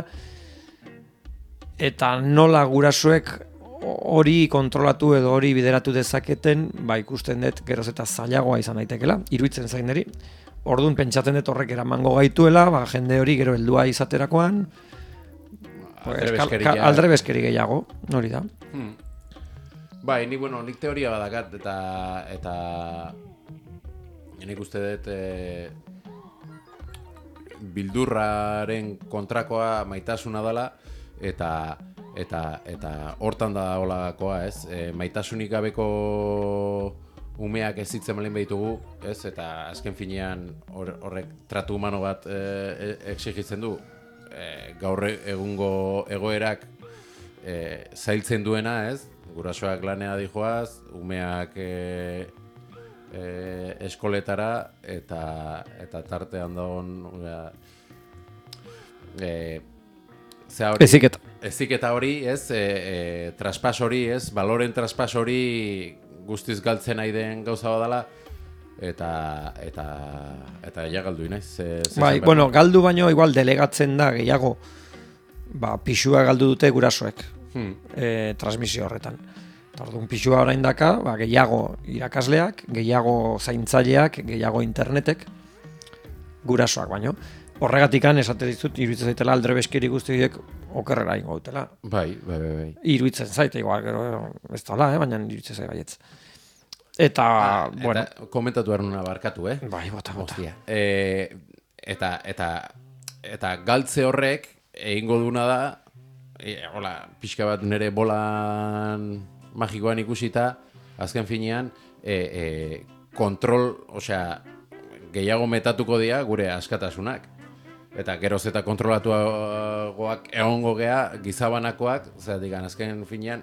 eta nola gurasoek hori kontrolatu edo hori bideratu dezaketen, ba ikusten dut geroz eta zailagoa izan daitekela, iruditzen zaineri. Orduan pentsatzen dut horrek eramango gaituela, ba, jende hori gero heldua izaterakoan, aldre bezkeri gehiago, hori da. Hmm. Bai, ni, bueno, nik teoria badakat, eta eta nik uste dut e, bildurraren kontrakoa maitasuna dela, eta eta eta hortan da holakoa, ez? E, maitasunik gabeko umeak ez hitzen malin behitugu, ez? Eta azken finean horrek tratu humano bat e, exigitzen du. E, gaur egungo egoerak e, zailtzen duena, ez? Gurasoak lanea dijoaz, umeak e, e, eskoletara, eta eta tartean dagoen e, hori, eziketa. Eziketa hori, ez? E, e, traspas hori, ez? Baloren traspas hori guztiz galtzen nahi den gauza badala, eta eta eta ja galdu inaiz. Bai, bueno, galdu baino igual delegatzen da gehiago. Ba, pisua galdu dute gurasoek. Hmm. E, transmisio horretan. Orduan pisua orain daka, ba, gehiago irakasleak, gehiago zaintzaileak, gehiago internetek, gurasoak baino. Horregatikan esate dizut, iruditzen zaitela aldre beskeri guztiek okerrera ingo dutela. Bai, bai, bai, bai. Iruditzen zaite, igual, gero ez dala, eh? Baina iruditzen zait baietz. Eta, ah, bueno... Eta komentatu ernuna barkatu, eh? Bai, bota, bota. E, eta, eta, eta galtze horrek egingo duna da, e, hola, pixka bat nire bolan magikoan ikusita, azken finean, e, e, kontrol, osea, gehiago metatuko dira gure askatasunak. Eta geroz eta kontrolatuagoak egongo gea, gizabanakoak, zeratik, azken finean,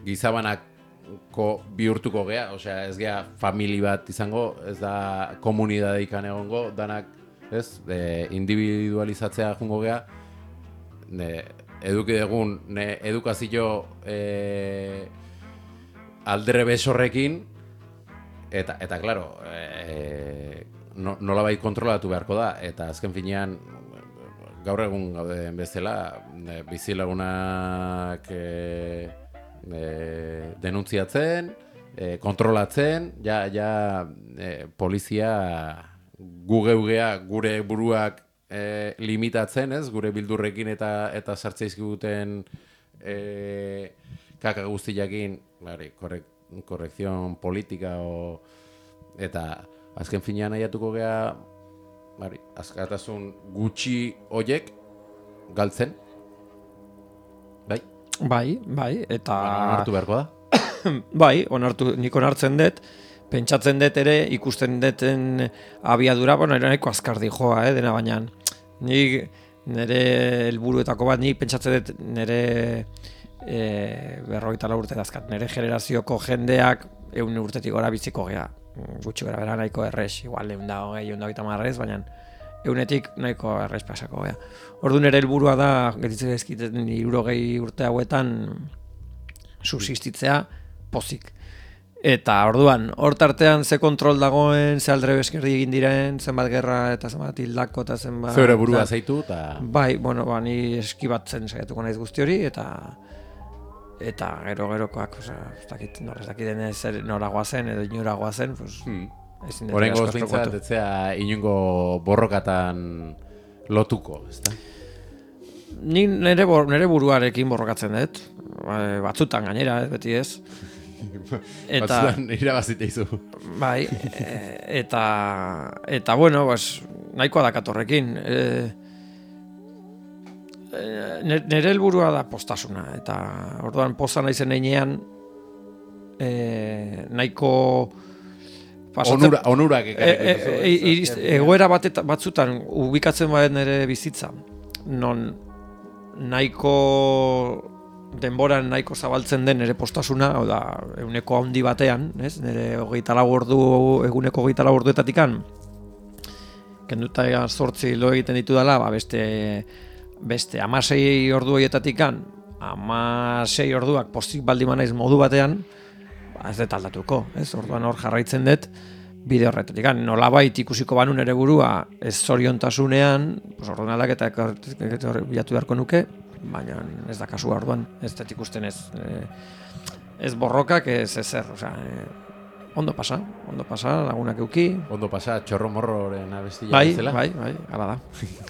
gizabanako bihurtuko gea, osea, ez gea famili bat izango, ez da komunidadeikan egongo, danak, ez, e, individualizatzea jungo gea, ne, eduki dugun, ne, edukazio e, aldre besorrekin, eta, eta, klaro, e, no, nolabait kontrolatu beharko da, eta azken finean, gaur egun gauden bezala, e, bizilagunak e, e, denuntziatzen, e, kontrolatzen, ja, ja e, polizia gu geugea gure buruak e, limitatzen, ez? Gure bildurrekin eta eta sartzeizkiguten e, kaka guztiakin, bari, korrek, korrekzion politika o, eta azken finean aiatuko gea, bari, askatasun gutxi hoiek galtzen. Bai. Bai, bai, eta... Onartu beharko da? Bai, onartu, nik onartzen dut, pentsatzen dut ere ikusten duten abiadura, bueno, nahiko azkar dijoa, eh, dena baina. Nik nire helburuetako bat, nik pentsatzen dut nire e, berrogeita lau urte dazkat, nire generazioko jendeak ehun urtetik gora biziko gea. Gutxi gara bera nahiko errez, igual ehun da hogei, ehun da hogeita hamarrez, baina ehunetik nahiko errez pasako gea. Orduan nire helburua da, gelditzen ezkiten hirurogei urte hauetan subsistitzea pozik. Eta orduan, hor tartean ze kontrol dagoen, ze aldre beskerdi egin diren, zenbat gerra eta zenbat hildako eta zenbat... Zeure burua zaitu eta... Bai, bueno, ba, ni eskibatzen saiatuko naiz guzti hori, eta eta gero-gerokoak, oza, ez dakit, nor, ez dakit denez noragoa zen, edo inoragoa zen, pues... Hmm. Horengo zintzat, etzea inungo borrokatan lotuko, ez da? Ni nire, nire buruarekin borrokatzen dut, batzutan gainera, ez, beti ez. Eta, batzutan irabazite izu. Bai, eta, eta bueno, pues, nahikoa dakatorrekin. E, nire helburua da postasuna, eta orduan poza naizen einean e, nahiko... Onura, onurak ekarrik e, e, e, egoera bateta, batzutan ubikatzen baden nire bizitza, non nahiko denboran nahiko zabaltzen den nire postasuna, hau da, eguneko handi batean, ez? Nire hogeita lau ordu, eguneko hogeita lau orduetatikan, kenduta zortzi lo egiten ditu dela, ba, beste, beste amasei ordu horietatikan, amasei orduak postik baldima naiz modu batean, ez dut aldatuko, ez? Orduan hor jarraitzen dut bide horretatik. Nolabait ikusiko banu nere burua ez zoriontasunean, pues orduan aldaketa bilatu beharko nuke, baina ez da kasua orduan, ez dut ikusten ez ez borrokak, ez ezer, osea, ondo pasa, ondo pasa, lagunak euki. Ondo pasa, txorro morroren abestila bai, bezala. Bai, bai, hala da.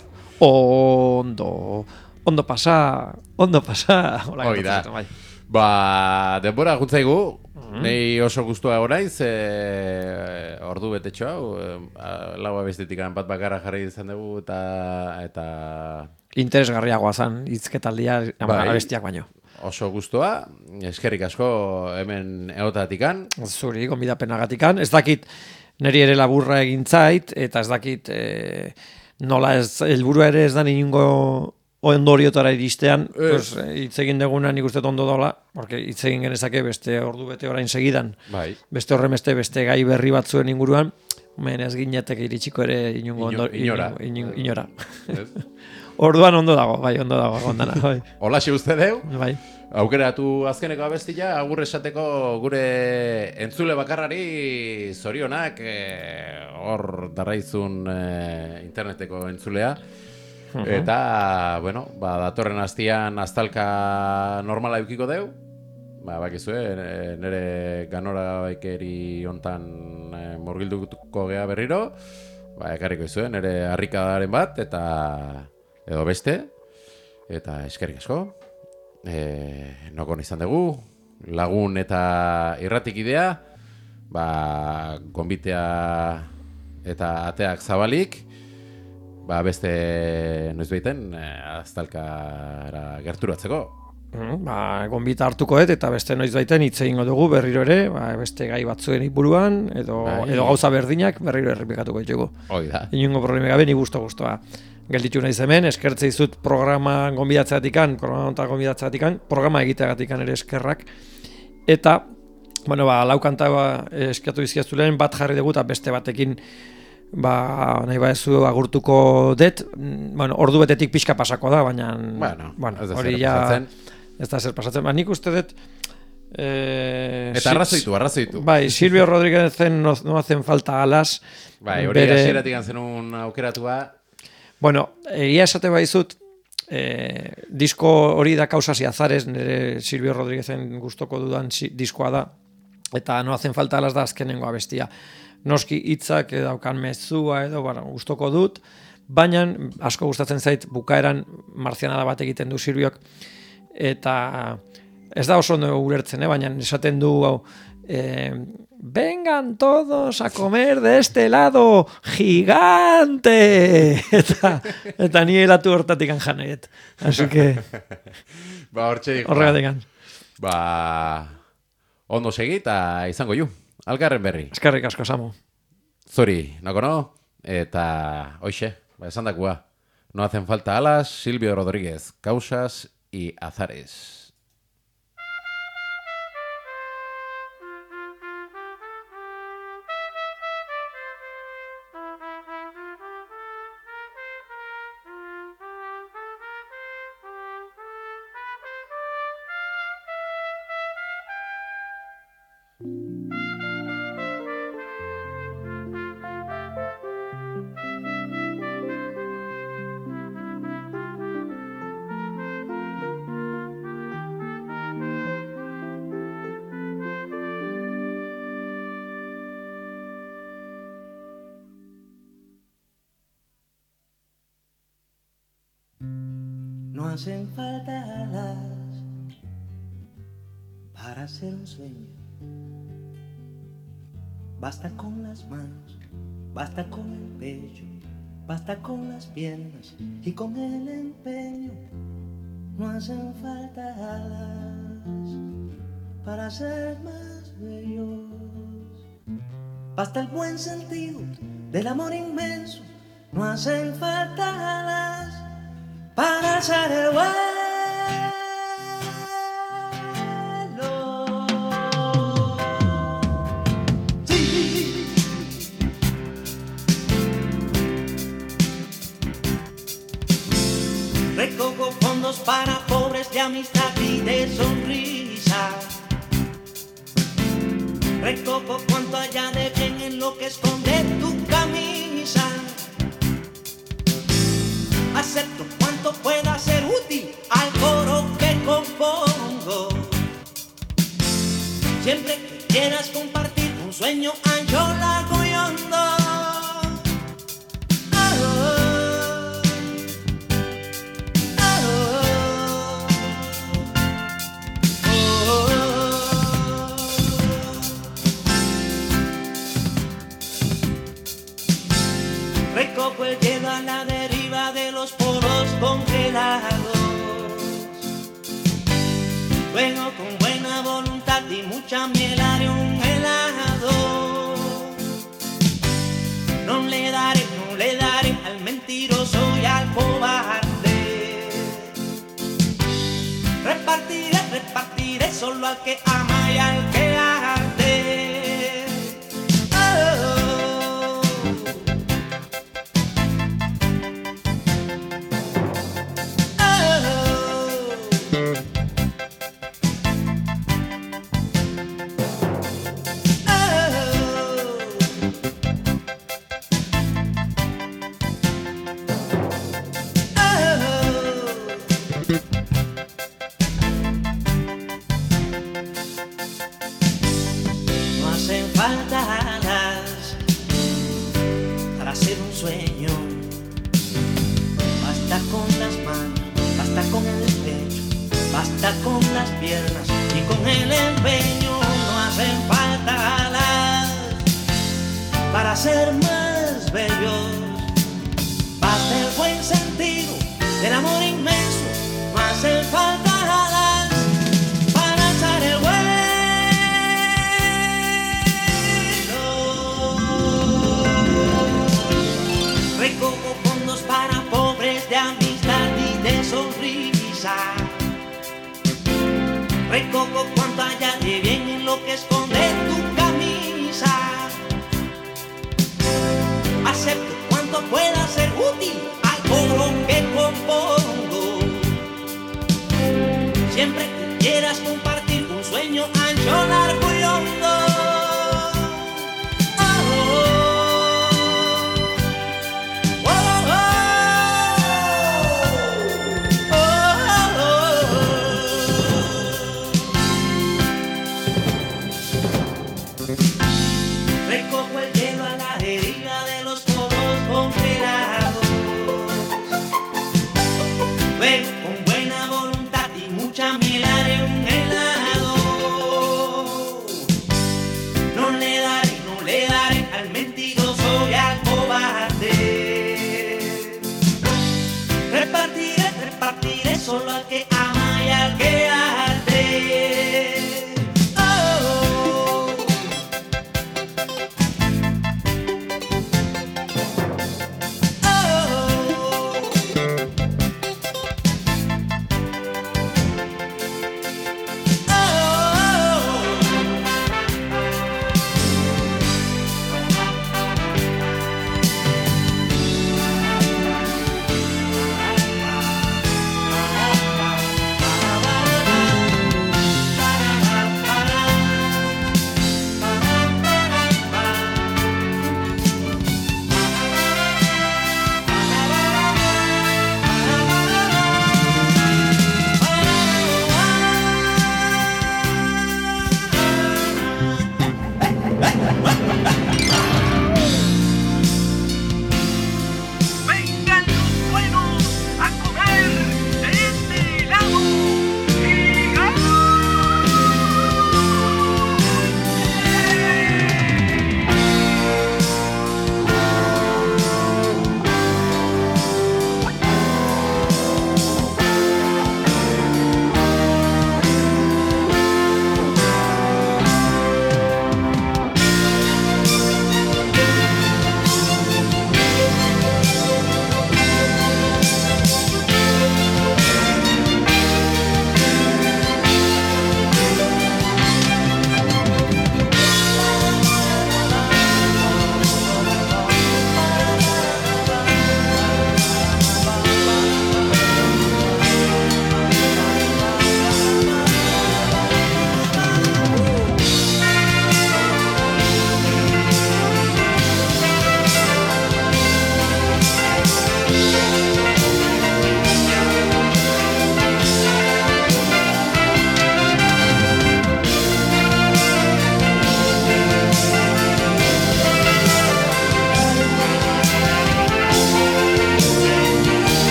Ondo, ondo pasa, ondo pasa. Hoi da. Bai. Ba, denbora guntzaigu, nei oso guztua horaiz, e, ordu betetxo hau, e, lau abestetik bat bakarra jarri izan dugu, eta... eta... interesgarriagoa zan, hizketaldia bai, abestiak baino. Oso guztua, eskerrik asko hemen eotatikan. Zuri, gonbidapenagatikan, ez dakit niri ere laburra egin zait, eta ez dakit e, nola ez, helburua ere ez da inungo ondoriotara iristean, pues, hitz egin deguna nik uste ondo dola, porque hitz egin genezake beste ordu bete orain segidan, bai. Beste horremeste, beste gai berri batzuen inguruan, men ez ginetek iritsiko ere inungo Ino, inora. Inungo, inora. Orduan ondo dago, bai, ondo dago, ondana. Bai. Olaxe uste deu, bai. Aukeratu azkeneko abestia, agur esateko gure entzule bakarrari zorionak, hor e, darraizun e, interneteko entzulea, uh-huh. Eta, bueno, ba, datorren hastian aztalka normala eukiko deu, ba, bakizue, nire ganora baikeri hontan e, murgilduko gea berriro, ba, ekarriko izue, nire harrikadaren bat, eta edo beste, eta eskerrik asko. E, nokon izan dugu, lagun eta irratikidea, ba, gonbitea eta ateak zabalik, ba, beste noizbeiten aztalkara gerturatzeko. Mm, ba, gonbita hartuko dut eta beste noizbeiten hitz egingo dugu berriro ere, ba, beste gai batzuen buruan edo, edo gauza berdinak berriro errepikatuko ditugu. Hoi da. Inungo probleme gabe, ni gusto-gustoa. Gelditu naiz hemen, eskertze dizut programa gonbidatzeatikan, programa honta gonbidatzeatikan, programa egiteagatikan ere eskerrak. Eta, bueno, ba, lau kanta ba, eskatu izkiaztu lehen, bat jarri dugu eta beste batekin ba, nahi baezu agurtuko det. Bueno, ordu betetik pixka pasako da, baina bueno, bueno, hori ja ez da zer pasatzen. Ba, nik uste dut eh, eta arrazoitu, arrazoitu. Bai, Silvio Rodríguezen no, no hacen falta alas. Bai, hori bere... asieratik zenun aukeratua. Bueno, egia esate baizut, eh, disko hori da Causas y Azares, nire Silvio Rodríguezen gustoko dudan si, diskoa da, eta no hacen falta alas da azkenengo abestia. Noski hitzak daukan mezua edo, bueno, gustoko dut, baina asko gustatzen zait bukaeran marzianada bat egiten du Silviok, eta ez da oso ondo ulertzen, eh? Baina esaten du hau, eh, vengan todos a comer de este helado gigante! Eta, eta ni helatu hortatik janet. Así que... Ba, hortxe dik. Horregatik. Ba, ondo segi eta izango ju. Algarren berri. Eskerrik asko, Samu. Zuri, nako no? Eta, hoxe, ba, esan dakua. No hacen falta alas, Silvio Rodríguez, causas y azares. No hacen falta alas para hacer un sueño. Basta con las manos, basta con el pecho, basta con las piernas y con el empeño. No hacen falta alas para ser más bellos. Basta el buen sentido del amor inmenso. No hacen falta alas para hacer el vuelo. Sí. Recojo fondos para pobres de amistad y de sonrisa. Recojo cuanto haya de bien en lo que esconde tu camisa. Acepto cuanto pueda ser útil al coro que compongo. Siempre que quieras compartir un sueño ancho, largo y hondo. Oh, oh, oh, oh. Recojo el hielo a la deriva de los poros congelados. Juego con buena voluntad y mucha miel haré un helado. No le daré, no le daré al mentiroso y al cobarde. Repartiré, repartiré solo al que ama y al que arde. Oh. No hacen falta alas para hacer un sueño. Basta con las manos, basta con el pecho, basta con las piernas y con el empeño. No hacen falta alas para ser más bellos. Basta el buen sentido del amor inmenso. No hacen falta alas para alzar el vuelo. Recojo fondos para pobres de amistad y de sonrisa. Recojo cuanto haya de bien en lo que esconde tu camisa. Acepto cuanto pueda ser útil al coro que compongo. Siempre que quieras compartir un sueño ancho, largo y hondo. Oh, oh, oh, oh, oh. Recojo el hielo a la deriva de los poros congelados. Luego con buena voluntad y mucha miel haré un helado. voy a